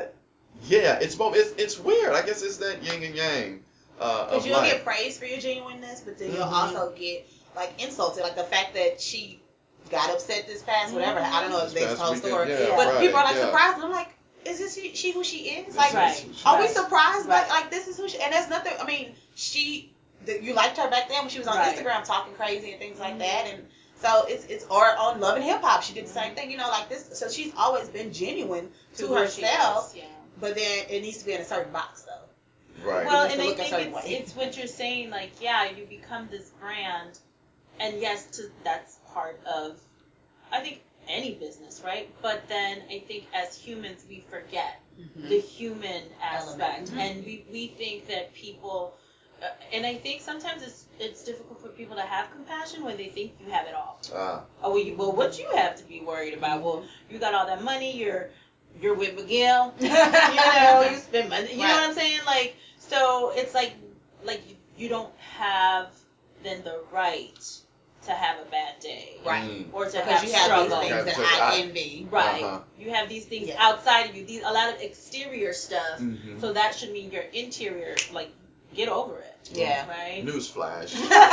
yeah, it's both. It's it's weird. I guess it's that yin and yang uh, Because of you'll life. get praised for your genuineness, but then you'll Mhm. also get like insulted, like the fact that she got upset this past whatever. I don't know if This that's the whole past weekend, story, yeah, but right, people are like yeah. surprised, and I'm like, is this she, she who she is? This Like, is Right. who she are we is. surprised? Right. But like, this is who she, and there's nothing. I mean, she, the, you liked her back then when she was on Right. Instagram talking crazy and things like Mhm. that, and so it's it's or on Love and Hip Hop, she did the same thing, you know, like this. So she's always been genuine to, who she herself, is, yeah. but then it needs to be in a certain box though. Right. Well, needs and to I look a think certain it's, way. it's what you're saying, like, yeah, you become this brand, and yes, to, that's part of, I think, any business, right? But then I think as humans, we forget Mm-hmm. the human aspect, Element. and we, we think that people, uh, and I think sometimes it's it's difficult for people to have compassion when they think you have it all. Ah, Oh, well, you, well, what you have to be worried about? Well, you got all that money, you're you're with Miguel, you know, you spend money, you know Right. what I'm saying? Like, so it's like, like you, you don't have than the right to have a bad day. Right. Mm. Or to Because have you have struggle. these things that Because I I- envy. Right. Uh-huh. You have these things Yeah. outside of you, these a lot of exterior stuff. Mhm. So that should mean your interior, like, get over it. Yeah. Right? Newsflash.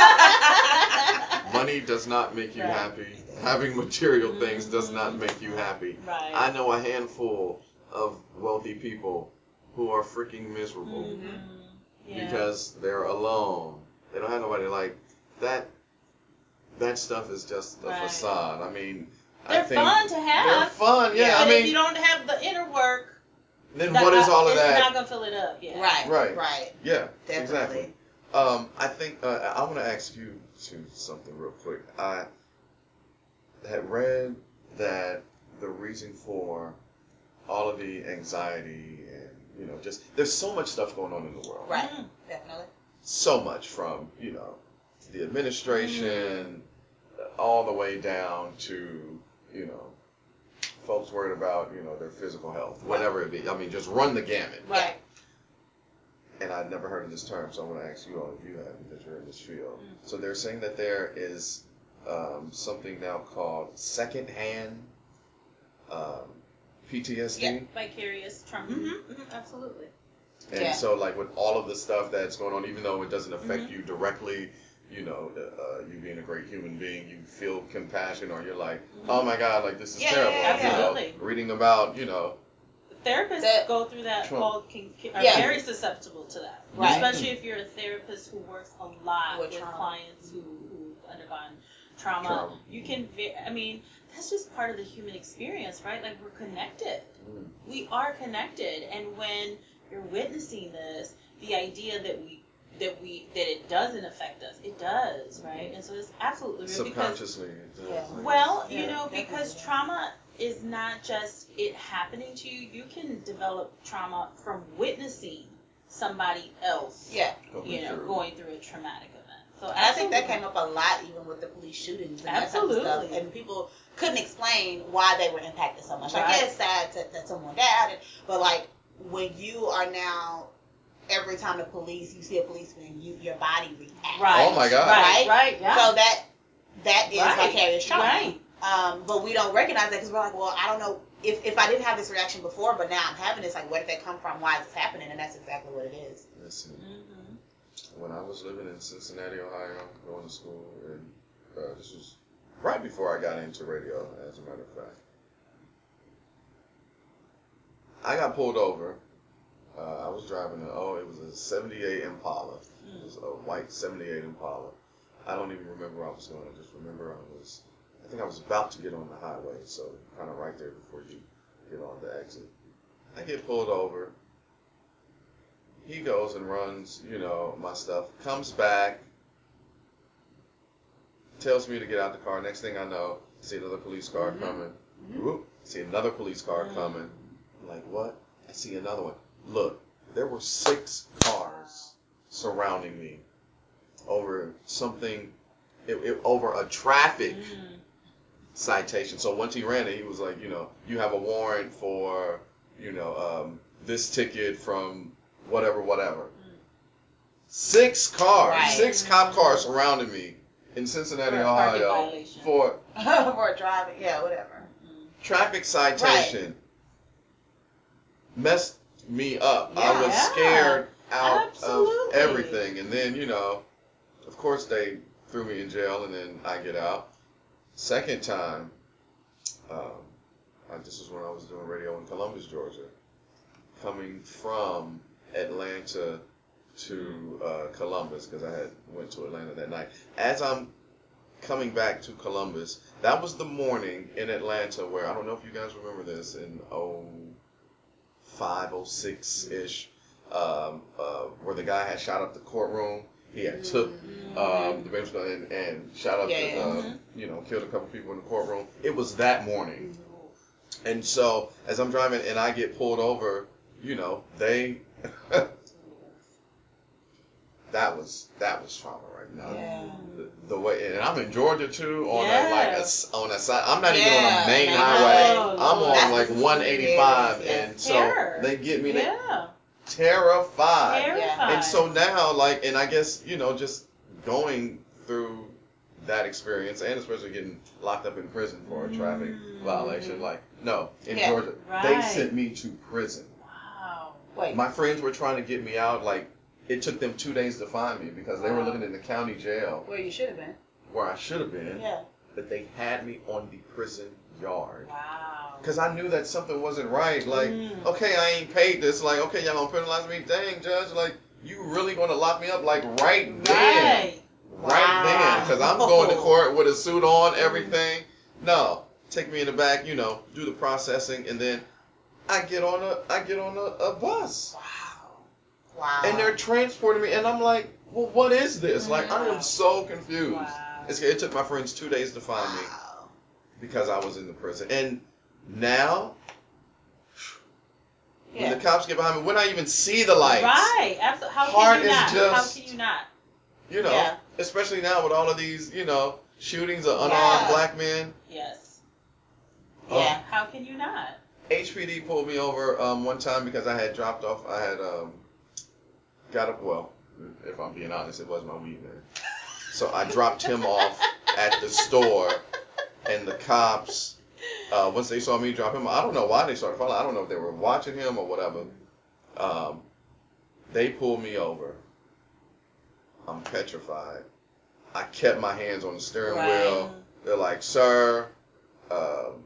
Money does not make you Right. happy. Having material things does Mhm. not make you happy. Right. I know a handful of wealthy people who are freaking miserable Mhm. Yeah. because they're alone. They don't have nobody. Like that. That stuff is just a Right. facade. I mean, They're I think fun to have. They're fun. Yeah. Yeah. I But mean, if you don't have the inner work, then that- what is all of it's that? not gonna fill it up. Yeah. Right. Right. Right. Yeah. Definitely. Exactly. Um, I think uh, I want to ask you to something real quick. I had read that the reason for all of the anxiety and you know just there's so much stuff going on in the world. Right. Mhm. Definitely. So much from you know the administration all the way down to you know folks worried about you know their physical health, whatever it be. I mean, just run the gamut. Right. And I'd never heard of this term, so I want to ask you all if you have, because you're in this field. So they're saying that there is um, something now called secondhand um, P T S D. Yeah. Vicarious trauma. Mhm. Mhm. Absolutely. And Yeah. so, like, with all of the stuff that's going on, even though it doesn't affect Mhm. you directly, you know, uh, you being a great human being, you feel compassion, or you're like, oh my God, like, this is Yeah, terrible. yeah, yeah, You know, absolutely. reading about, you know, Therapists That- go through that Trump. all can, can, are Yeah. very susceptible to that. Right. Especially if you're a therapist who works a lot With with, trauma. clients who, who've undergone trauma. Trauma. You can, ve- I mean, that's just part of the human experience, right? Like, we're connected. Mm. We are connected. And when you're witnessing this, the idea that we that we that it doesn't affect us, it does, right? And so it's absolutely real because subconsciously. it does. Yeah. well, Yeah, you know, because definitely. trauma is not just it happening to you. You can develop trauma from witnessing somebody else, Yeah. Going you know, through. going through a traumatic event. So And I think that absolutely. came up a lot even with the police shootings and that type of stuff. Absolutely. And people couldn't explain why they were impacted so much. Like, Right. yeah, it's sad that, that someone died, and, but like when you are now, every time the police, you see a policeman, you your body reacts. Right. Oh my God. Right. Right? Right. Yeah. So that that is Right. vicarious trauma. Right. Um, but we don't recognize that because we're like, well, I don't know if, if I didn't have this reaction before, but now I'm having this. Like, where did that come from? Why is this happening? And that's exactly what it is. Listen, Mhm. when I was living in Cincinnati, Ohio, going to school, and uh, this was right before I got into radio, as a matter of fact. I got pulled over. Uh, I was driving a, oh, it was a seventy-eight Impala. It was a white seventy-eight Impala. I don't even remember where I was going. I just remember I was, I think I was about to get on the highway, so kind of right there before you get on the exit. I get pulled over. He goes and runs, you know, my stuff, comes back, tells me to get out the car. Next thing I know, see another police car Mhm. coming. Mhm. Whoop, see another police car Mhm. coming. I'm like, what? I see another one. Look, there were six cars surrounding me over something, it, it, over a traffic Mm. citation. So once he ran it, he was like, you know, you have a warrant for, you know, um, this ticket from whatever, whatever. Six cars, Right. six cop cars surrounded me in Cincinnati, For a parking Ohio, violation. for For driving, yeah, whatever. traffic citation. Messed me up. I Yeah. was Yeah. scared out Absolutely. of everything. And then, you know, of course they threw me in jail and then I get out. Second time, um, I, this is when I was doing radio in Columbus, Georgia. Coming from Atlanta to uh, Columbus, because I had went to Atlanta that night. As I'm coming back to Columbus, that was the morning in Atlanta where, I don't know if you guys remember this, in oh five, oh six-ish, um, uh, where the guy had shot up the courtroom. He had took um, the bench and, and shot up, Yeah, the, yeah. uh, Mhm. you know, killed a couple people in the courtroom. It was that morning. And so, as I'm driving and I get pulled over, you know, they, that was, that was trauma right now. Yeah. The, the way, and I'm in Georgia too, on a, like, a, Yeah. s- on a side, I'm not even on Yeah, a main main highway. highway. I'm on That's like the one eighty-five, scariest, yeah. and so Terror. they get me, they, Yeah. terrified. Terrified. And so now, like, and I guess, you know, just going through that experience, and especially getting locked up in prison for a traffic Mm. violation. Like, no, in Yeah. Georgia, Right. they sent me to prison. Wow. Wait. My friends were trying to get me out. Like, it took them two days to find me because they were Wow. looking in the county jail Where you should have been. where I should have been, Yeah. but they had me on the prison yard. Wow. Because I knew that something wasn't right. Like, Mm. okay, I ain't paid this. Like, okay, y'all gonna penalize me? Dang, judge, like, you really gonna lock me up, like, right then? Right. Right then, because I'm going to court with a suit on, everything. No, take me in the back, you know, do the processing, and then I get on a I get on a, a bus, Wow. Wow. and they're transporting me, and I'm like, well, what is this? Like, I Wow. am so confused. Wow. It's, it took my friends two days to find me Wow. because I was in the prison, and now Yeah. when the cops get behind me, when I even see the lights, Right. Absolutely. How Heart can you is not? just- How can you not? you know, Yeah. especially now with all of these, you know, shootings of unarmed Yeah. black men. Yes. Yeah. How can you not? H P D pulled me over um, one time because I had dropped off. I had um, got up. Well, if I'm being honest, it was my weed man. So I dropped him off at the store, and the cops, uh, once they saw me drop him, I don't know why they started following. I don't know if they were watching him or whatever. Um, they pulled me over. I'm petrified. I kept my hands on the steering Right. wheel. They're like, sir, um,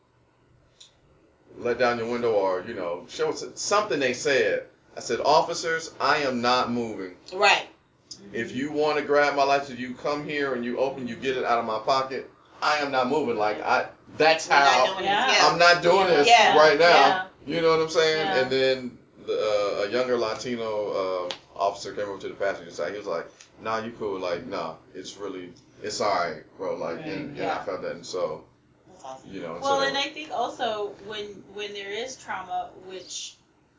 let down your window, or, you know, show us something. They said. I said, officers, I am not moving. Right. If you want to grab my license, you come here and you open, you get it out of my pocket. I am not moving. Like, I, that's We're not how doing Yeah. this. Yeah. I'm not doing this Yeah. right now. Yeah. You know what I'm saying? Yeah. And then the, uh, a younger Latino uh, officer came over to the passenger side. He was like, nah, you cool. Like, nah, it's really, it's all right, bro. Like, Right. and, and Yeah. I felt that. And so, That's awesome. you know. and Well, so and I think also when when there is trauma, which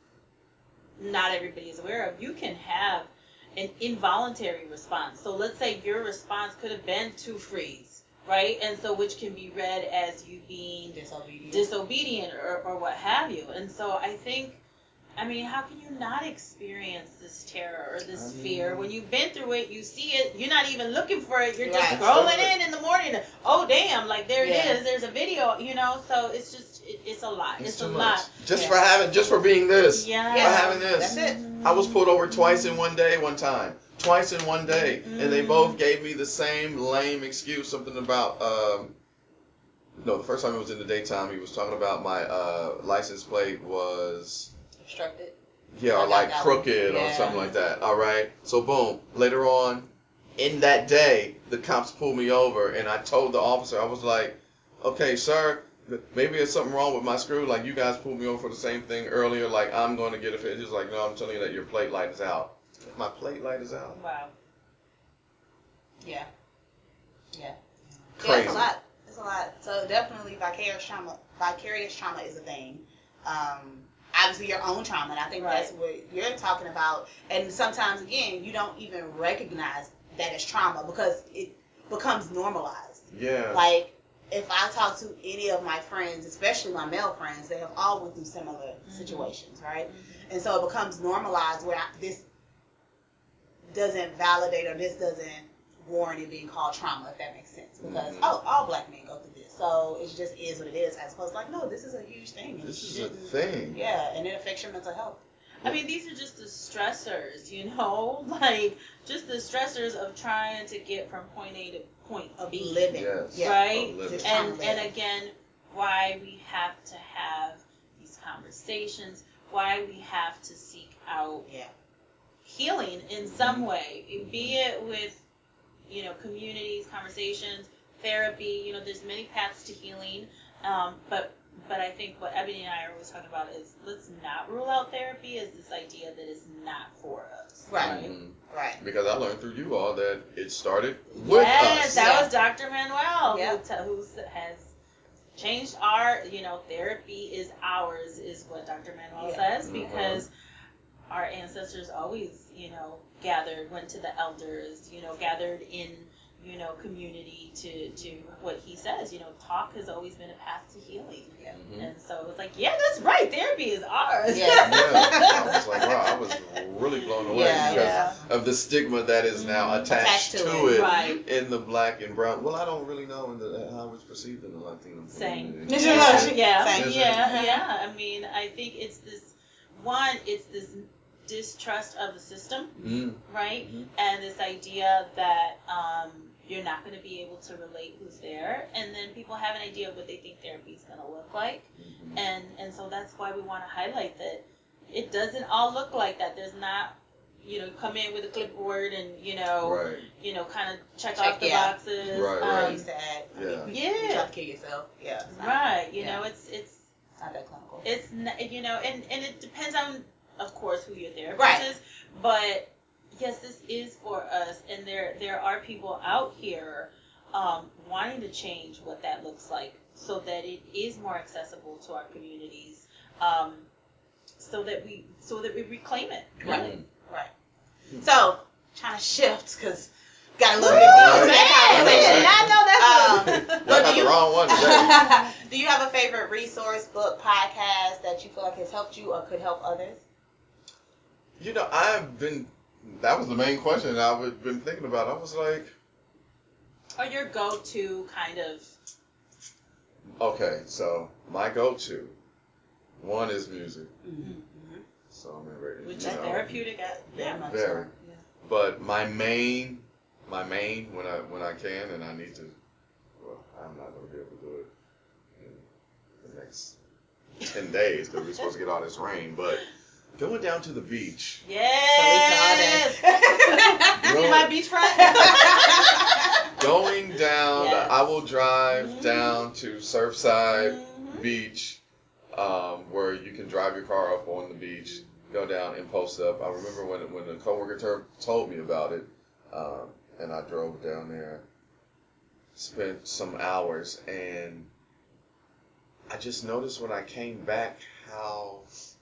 not everybody is aware of, you can have an involuntary response. So let's say your response could have been to freeze, right? And so which can be read as you being Disobedient. disobedient or, or what have you. And so I think, I mean, how can you not experience this terror or this I mean- fear when you've been through it? You see it. You're not even looking for it. You're just Right. scrolling in in the morning. Oh damn! Like there Yeah. it is. There's a video. You know. So it's just it, it's a lot. It's, it's a too lot. much. Just Yeah. for having, just for being this. Yeah. For having this. That's it. I was pulled over twice in one day one time. Twice in one day. And they Mm. both gave me the same lame excuse. Something about, um, no, the first time it was in the daytime. He was talking about my uh, license plate was, Obstructed. yeah, I or got like that crooked one. or Yeah. something like that. All right. So boom. Later on, in that day, the cops pulled me over. And I told the officer, I was like, okay, sir, maybe there's something wrong with my screw. Like, you guys pulled me over for the same thing earlier. Like, I'm going to get a fit. He's like, no, I'm telling you that your plate light is out. My plate light is out? Wow. Yeah. Yeah. Yeah, Crazy. it's a lot. It's a lot. So definitely vicarious trauma. Vicarious trauma is a thing. Um, obviously your own trauma, and I think Right. that's what you're talking about. And sometimes again, you don't even recognize that as trauma because it becomes normalized. Yeah. Like if I talk to any of my friends, especially my male friends, they have all went through similar Mhm. situations, right? Mhm. And so it becomes normalized where I, this doesn't validate or this doesn't warrant it being called trauma, if that makes sense. Because, Mhm. oh, all black men go through this. So it just is what it is, as opposed to like, no, this is a huge thing. and This it is a shouldn't- thing. Yeah, and it affects your mental health. I mean, these are just the stressors, you know, like just the stressors of trying to get from point A to point Of B. living. Yes. Yeah. Right? Of living. Just trying And to and live. again, why we have to have these conversations, why we have to seek out Yeah. healing in some way, be it with, you know, communities, conversations, therapy. You know, there's many paths to healing, um, but but I think what Ebony and I are always talking about is let's not rule out therapy as this idea that it's not for us. Right. Mhm. Right. Because I learned through you all that it started with Yes, us. that Yeah. was Doctor Manuel Yeah. who t- who has changed our, you know, therapy is ours is what Doctor Manuel Yeah. says Mhm. because our ancestors always, you know, gathered, went to the elders, you know, gathered in, you know, community to, to what he says, you know, talk has always been a path to healing. Yeah. Mhm. And so it's like, yeah, that's right, therapy is ours. Yeah. Yeah. I was like, wow, I was really blown away Yeah, because yeah. of the stigma that is now Mhm. attached, Attached to to it. it, Right. in the black and brown. Well, I don't really know in the, how it's perceived in the Latino Same. community. Yeah. Is it- Yeah, Is it? yeah, yeah. I mean, I think it's this one. It's this distrust of the system, Mm. right? Mhm. And this idea that um, you're not going to be able to relate who's there, and then people have an idea of what they think therapy is going to look like, Mhm. and and so that's why we want to highlight that it doesn't all look like that. There's not, you know, come in with a clipboard and you know, Right. you know, kind of check, Check, off the yeah. boxes. Right, I right. used to add. I Yeah. mean, you, Yeah. you try to kill yourself. Yeah. It's not, Right. You yeah. know, it's it's It's not that clinical. it's n- you know, and and it depends on, of course, who your therapist Right. is, but yes, this is for us, and there there are people out here um, wanting to change what that looks like so that it is more accessible to our communities, um, so that we so that we reclaim it. Really. Right. So, trying to shift because got a little bit Right. deep into that I know, conversation. right? I know that's Um, Y'all Well, got do the you- wrong one today. Do you have a favorite resource, book, podcast that you feel like has helped you or could help others? You know, I've been. That was the main question that I've been thinking about. I was like, or your go-to kind of. okay, so my go-to one is music. Mm-hmm. So I'm in radio. Which you is know. therapeutic. At, Very yeah. much Very. so. Yeah. But my main, my main when I when I can and I need to, well, I'm not gonna be able to do it in the next ten days because we're supposed to get all this rain. But going down to the beach, Yes. So Lisa all day. See my beachfront? going down, Yes. I will drive Mhm. down to Surfside Mhm. Beach, um, where you can drive your car up on the beach, go down and post up. I remember when when a coworker ter- told me about it, um, and I drove down there, spent some hours, and I just noticed when I came back how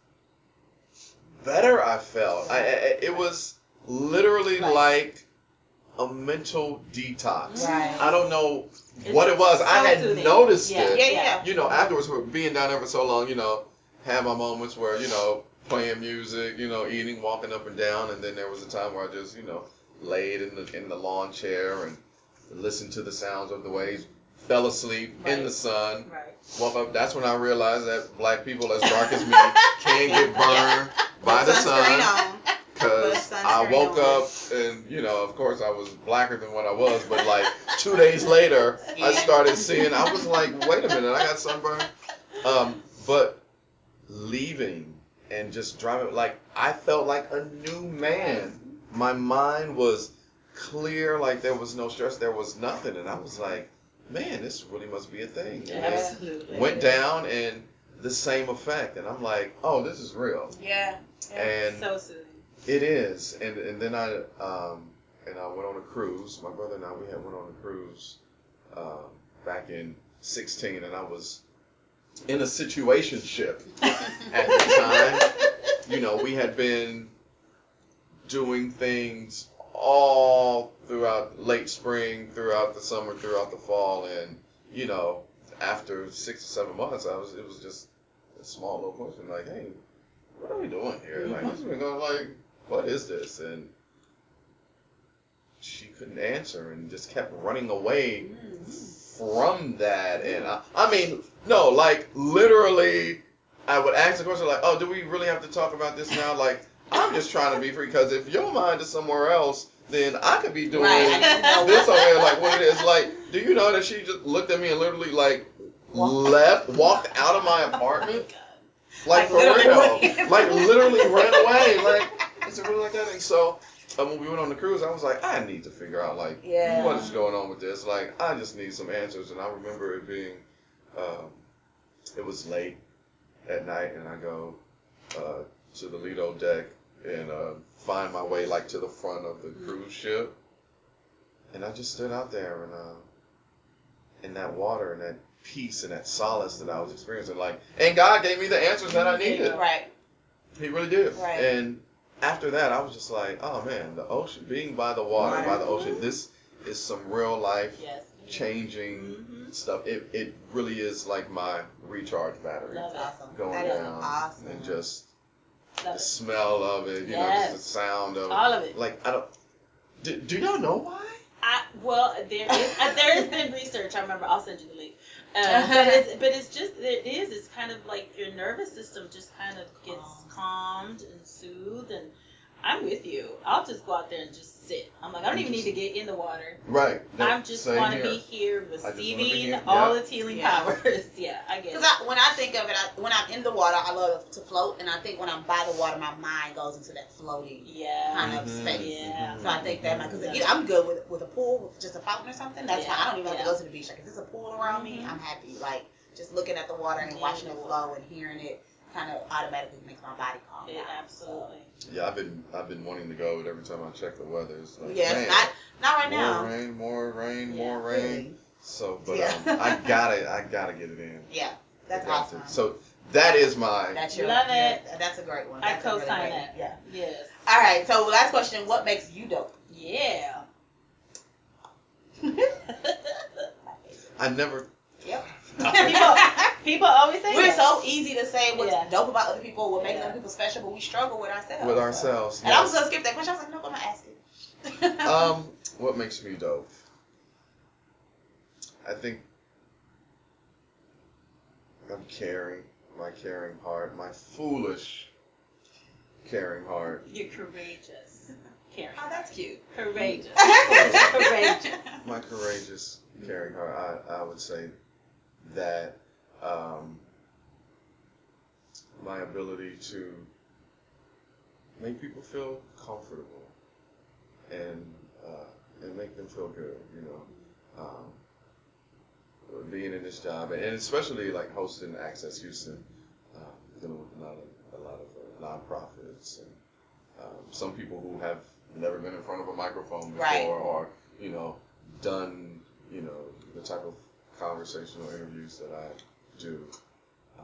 better I felt. I, I it was literally Right. like a mental detox. Right. I don't know It's what it was. I so had soothing. noticed Yeah. it. Yeah, yeah. You know, afterwards, for being down there for so long, you know, had my moments where, you know, playing music, you know, eating, walking up and down, and then there was a time where I just, you know, laid in the in the lawn chair and listened to the sounds of the waves, fell asleep in Right. the sun, Right. woke up. That's when I realized that black people as dark as me can get burned by the Sunscreen sun. on. Because Put I sunscreen woke on. up and, you know, of course I was blacker than what I was, but like two days later, I Skin. started seeing, I was like, wait a minute, I got sunburned. Um, but leaving and just driving, like, I felt like a new man. My mind was clear, like there was no stress, there was nothing. And I was like, man, this really must be a thing. And then Absolutely. went down and the same effect. And I'm like, oh, this is real. Yeah. Yeah. And So soothing. it is, and and then I um and I went on a cruise. My brother and I we had went on a cruise um, back in sixteen, and I was in a situationship at the time. You know, we had been doing things all throughout late spring, throughout the summer, throughout the fall, and you know, after six or seven months, I was it was just a small little question like, hey, what are we doing here? Like, what's been going like? What is this? And she couldn't answer and just kept running away from that. And I, I mean, no, like literally, I would ask the question like, oh, do we really have to talk about this now? Like, I'm just trying to be free because if your mind is somewhere else, then I could be doing Right, I need to know this what- over here. Like, what it is. Like, do you know that she just looked at me and literally like left, walked out of my apartment? Like, Like, for literally real. ran. Like, literally ran away. Like, is it really like that? And so, um, when we went on the cruise, I was like, I need to figure out, like, Yeah. what is going on with this? Like, I just need some answers. And I remember it being, um, it was late at night, and I go uh, to the Lido deck and uh, find my way, like, to the front of the cruise ship. And I just stood out there, and uh, in that water, and that peace and that solace that I was experiencing. Like, and God gave me the answers that I needed. Right. He really did. Right. And after that, I was just like, oh man, the ocean, being by the water, Water. by the ocean, this is some real life Yes. changing Mhm. stuff. It it really is like my recharge battery. Love That's it. awesome. Going That is down awesome. and just Love the it. smell of it, you know, Yes. just the sound of All of it. Like, I don't. Do, do y'all know why? I, well, there is uh, there has been research. I remember. I'll send you the link. Uh, but it's but it's just it is. It's kind of like your nervous system just kind of gets calmed and soothed. And I'm with you. I'll just go out there and just sit. I'm like I don't And even just- need to get in the water. Right. I'm just Same want to here. be here just wanna be receiving here. all Yeah. its healing Yeah. powers. Yeah, I get Because it. when I think of it, I, when I'm in the water, I love to float, and I think when I'm by the water, my mind goes into that floating Yeah. kind of Mhm. space. Yeah. So I think that, because I'm good with with a pool, with just a fountain or something. That's Yeah. fine. I don't even have to Yeah. go to the beach. Like if there's a pool around me, Mhm. I'm happy. Like just looking at the water and Yeah. watching it flow and hearing it kind of automatically makes my body calm It, down. absolutely. Yeah, I've been I've been wanting to go, but every time I check the weather, it's So, like, yeah, man, it's not not right more now. rain, more rain, Yeah. more rain. Really. So, but Yeah. um, I gotta I gotta get it in. Yeah, that's I got awesome. to. So that is my. That's your, Love it. your- That's a great one. I That's a really co-sign great- that. Yeah. Yes. All right. So last question: what makes you dope? Yeah. I never. Yep. people, people always say We're that. so easy to say what's Yeah. dope about other people, what makes Yeah. other people special, but we struggle with ourselves. With so. ourselves. And I was yes. gonna skip that question. I was like, no, I'm gonna ask it. Um, what makes me dope? I think I'm caring, my caring heart, my foolish caring heart. You're courageous. Karen. Oh, that's cute. Courageous. Courageous. My courageous caring heart. I, I would say that um, my ability to make people feel comfortable and uh, and make them feel good, you know. Um, being in this job, and especially like hosting Access Houston, uh, dealing with a lot of a lot of uh, nonprofits and um, some people who have never been in front of a microphone before, Right. or you know, done you know the type of conversational interviews that I do. Um,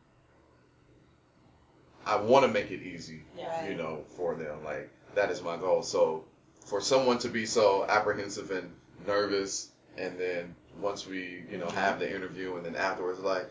I want to make it easy, Yeah. you know, for them. Like that is my goal. So for someone to be so apprehensive and nervous, and then once we, you know, have the interview, and then afterwards, like,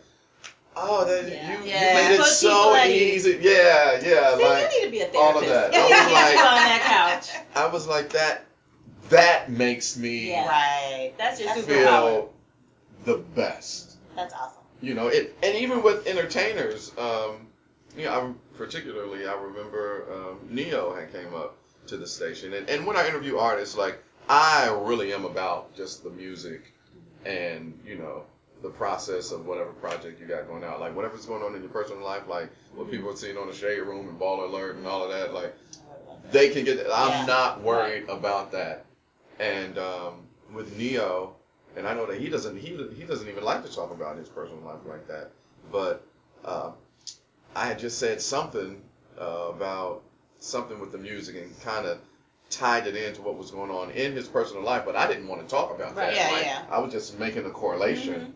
oh, that Yeah. you, Yeah. you made it Put so people at ease. easy. Yeah, yeah. See, like you need to be a therapist. all of that. You I need was to like- sit on that couch. I was like that. That makes me Yeah. Right. That's your That's superpower. feel the best. That's awesome. You know, it, and even with entertainers, um, you know, I, particularly, I remember um, Neo had came up to the station, and, and when I interview artists, like, I really am about just the music and, you know, the process of whatever project you got going out. Like, whatever's going on in your personal life, like, what people are seeing on the Shade Room and Baller Alert and all of that, like, they can get that. I'm Yeah. not worried about that. And um, with Neo, and I know that he doesn't he he doesn't even like to talk about his personal life like that. But uh, I had just said something uh, about something with the music and kind of tied it into what was going on in his personal life, but I didn't want to talk about Right. that. Yeah, Like, yeah. I was just making a correlation,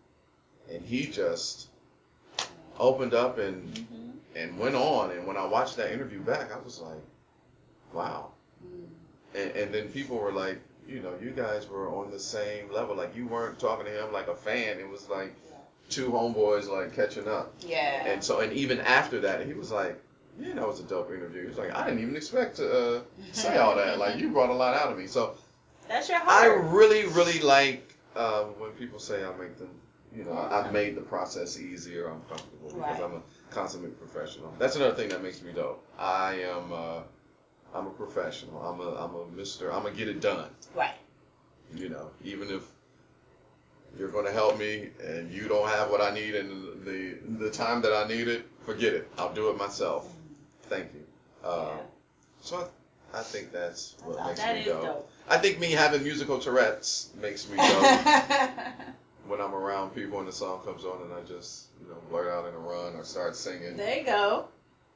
and he just opened up and Mhm. and went on. And when I watched that interview back, I was like, wow. And, and then people were like, you know, you guys were on the same level. Like, you weren't talking to him like a fan. It was like two homeboys, like, catching up. Yeah. And so, and even after that, he was like, yeah, that was a dope interview. He's like, I didn't even expect to uh, say all that. Like, you brought a lot out of me. So, That's your I heart. really, really like uh, when people say I make them, you know, Yeah. I've made the process easier. I'm comfortable because Right. I'm a consummate professional. That's another thing that makes me dope. I am, uh, I'm a professional. I'm a, I'm a Mister I'm gonna get it done. Right. You know, even if you're gonna help me and you don't have what I need in the the time that I need it, forget it. I'll do it myself. Thank you. Uh, Yeah. So I, I think that's what That's makes That me is dope. dope. I think me having musical Tourette's makes me dope. When I'm around people and the song comes on and I just, you know, blurt out in a run or start singing. There you go.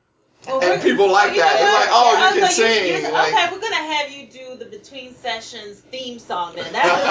And people like you that. know They're what? like, oh, Yeah, you can so sing. you're- like, okay, we're gonna have you do the Between Sessions theme song then. That's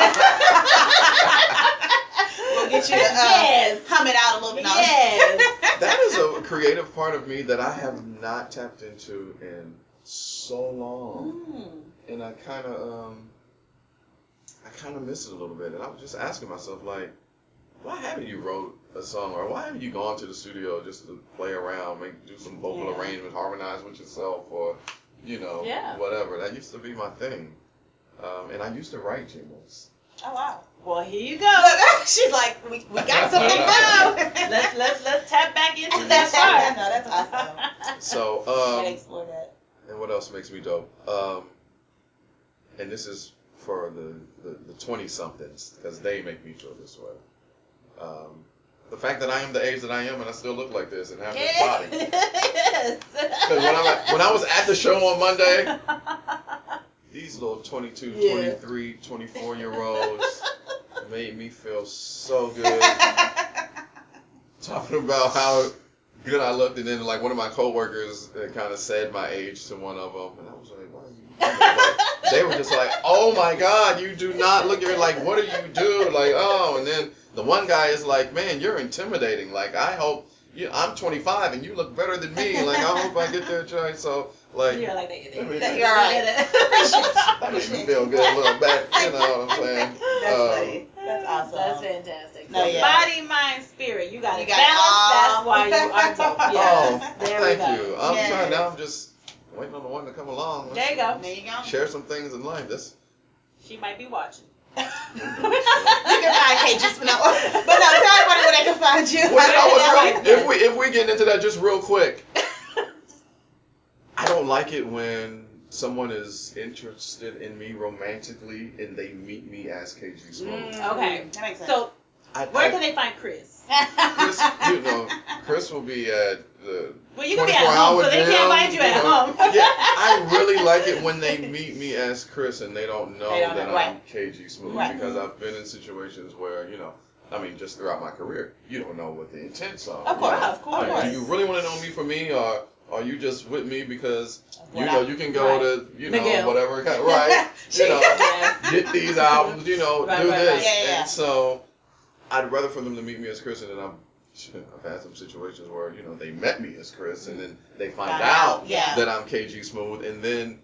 We'll get you to uh, Yes. hum it out a little bit. No. Yes. that is a creative part of me that I have not tapped into in so long. Mm. And I kind of, um, I kind of miss it a little bit. And I was just asking myself, like, why haven't you wrote a song, or why haven't you gone to the studio just to play around, make do some vocal Yeah. arrangement, harmonize with yourself, or you know, Yeah. whatever. That used to be my thing, um, and I used to write jingles. Oh wow. Well, here you go. Look, she's like, we, we got something now. let's let's let's tap back into That's that no, that's awesome. So, Gotta um, explore that. and what else makes me dope? Um, and this is for the the twenty somethings because they make me feel this way. Um, the fact that I am the age that I am and I still look like this and have this body. Yes. Because when, I- when I was at the show on Monday, these little twenty-two, Yeah. twenty-three, twenty-four year olds made me feel so good. Talking about how good I looked, and then like one of my coworkers uh, kind of said my age to one of them, and I was like, "Why are you?" Like, they were just like, "Oh my God, you do not look at it. Like, what do you do?" Like, oh, and then the one guy is like, "Man, you're intimidating. Like, I hope you. I'm twenty-five, and you look better than me. Like, I hope I get there, Joy." So, like, You're like that. I mean, You're all right. that made me feel good a little bit. You know what I'm saying? That's Um, funny. That's awesome. That's fantastic. No, So yeah. Body, mind, spirit. You got You it got it balanced. all. That's why you are dope. Oh, Yes. There we thank go. you. I'm Yes. trying now. I'm just waiting on the one to come along. There you go. There you go. Share some things in life. That's She might be watching. You can find K G Smith. But no, tell everybody where they can find you. well, you know what's Right, really, yes. if we if we get into that just real quick, I don't like it when someone is interested in me romantically and they meet me as K G Smooth. Mm, Okay. That makes sense. So I, where I, can they find Chris? Chris, you know, Chris will be at the Well, you can be at twenty-four home, hour so they gym, can't find you at know. home. Yeah, I really like it when they meet me as Chris and they don't know They don't that know, I'm right. K G Smooth Right. because I've been in situations where, you know, I mean, just throughout my career, you don't know what the intents are. Of you course, know. of course. Like, do you really want to know me for me, or are you just with me because you What know I- you can go Right. to you know McGill. whatever kind right you know Yes. get these albums, you know, Right, do right, this, right. Yeah, yeah. and so I'd rather for them to meet me as Chris, and then I'm. I've had some situations where you know they met me as Chris, and then they find Find out out, yeah. that I'm K G Smooth, and then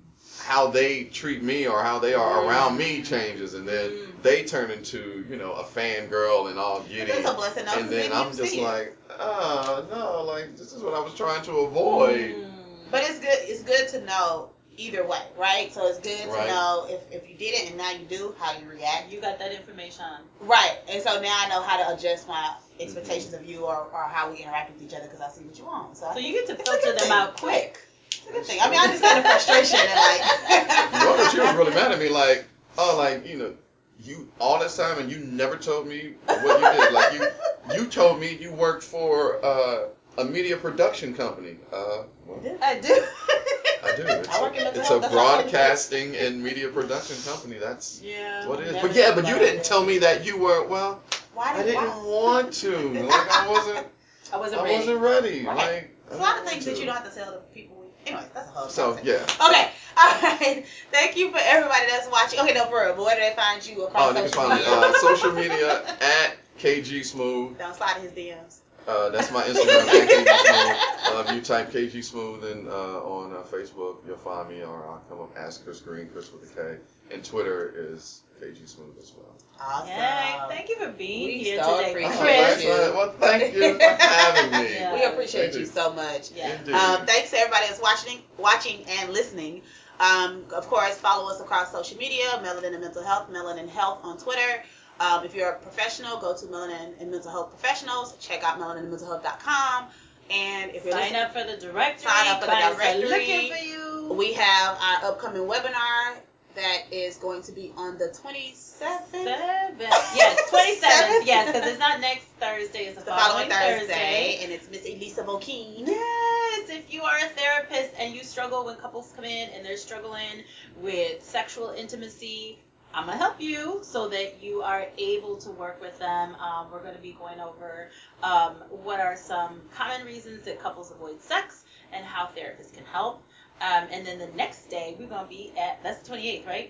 how they treat me or how they are Mm. around me changes, and then Mm. they turn into you know a fangirl and all giddy, That's a blessing, though, 'cause and then then you I'm just see it. like, oh no, like this is what I was trying to avoid. Mm. But it's good. It's good to know either way, right? So it's good Right. to know if, if you did it and now you do, how you react. You got that information. Right. And so now I know how to adjust my expectations of you or, or how we interact with each other because I see what you want. So, I So think you get to it's a filter good them thing. out quick. It's a good thing. I mean, I understand the frustration and like. One that she was really mad at me, like, oh, like you know, you all this time and you never told me what you did. Like you, you told me you worked for uh, a media production company. Uh, well, I do. I do. It's I work in a, mental it's health, a that's all I do. broadcasting and media production company. That's Yeah. what it is. Never But yeah, thought but you about didn't it. tell me that you were. Well, Why I did didn't why? want to. Like I wasn't. I wasn't I ready. wasn't ready. Right. Like There's I a lot of didn't things want that you to. don't have to tell the people. Anyway, that's a whole So conversation. yeah. Okay. All right. Thank you for everybody that's watching. Okay, no, for real. But where do they find you Oh, across they can social find me media? uh, social media at K G Smooth. Don't slide in his D Ms. Uh, that's my Instagram at K G Smooth. Uh, if you type K G Smooth in uh, on uh, Facebook, you'll find me, or I'll come up as Chris Green, Chris with a K. And Twitter is K G Smooth as well. Awesome. Yay. Thank you for being We here so today, appreciate Chris. you. excellent. Well, thank you for having me. Yeah. We appreciate Thank you you. so much. Yeah. Indeed. Um, thanks to everybody that's watching, watching and listening. Um, of course, follow us across social media, Melanin and Mental Health, Melanin Health on Twitter. Um, if you're a professional, go to Melanin and Mental Health Professionals. Check out melanin and mental health dot com. And if you're Sign listening, up for the directory. Sign up for the Clients are directory. looking for you. we have our upcoming webinar that is going to be on the twenty-seventh. Seven. Yes, twenty-seventh. Seventh? Yes, because it's not next Thursday. It's the, The following following Thursday, and it's Miss Elisa Bokeen. Yes, if you are a therapist and you struggle when couples come in and they're struggling with sexual intimacy, I'm going to help you so that you are able to work with them. Um, we're going to be going over um, what are some common reasons that couples avoid sex and how therapists can help. Um, and then the next day, we're going to be at, that's the twenty-eighth, right?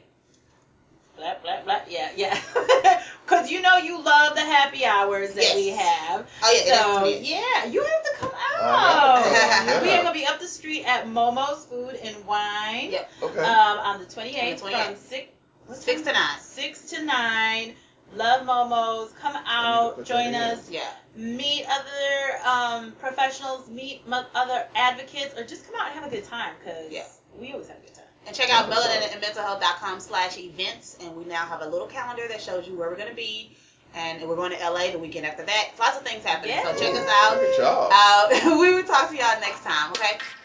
Blah, blah, blah. Yeah, yeah. Because you know you love the happy hours that Yes. we have. Oh, yeah, it is So, twenty-eighth. yeah, you have to come I out. gotta come, yeah. We are going to be up the street at Momo's Food and Wine Yep. Okay. um, on the twenty-eighth, On the twenty-eighth. from six, what Six time? to nine. six to nine. Love Momos. Come out, put that join in. us, Yeah. meet other um, professionals, meet mo- other advocates, or just come out and have a good time, because Yeah. we always have a good time. And check out That's melanin and mental health dot com slash events. And we now have a little calendar that shows you where we're going to be. And we're going to L A the weekend after that. Lots of things happening. So check us out. Good job. Uh, we will talk to y'all next time, okay?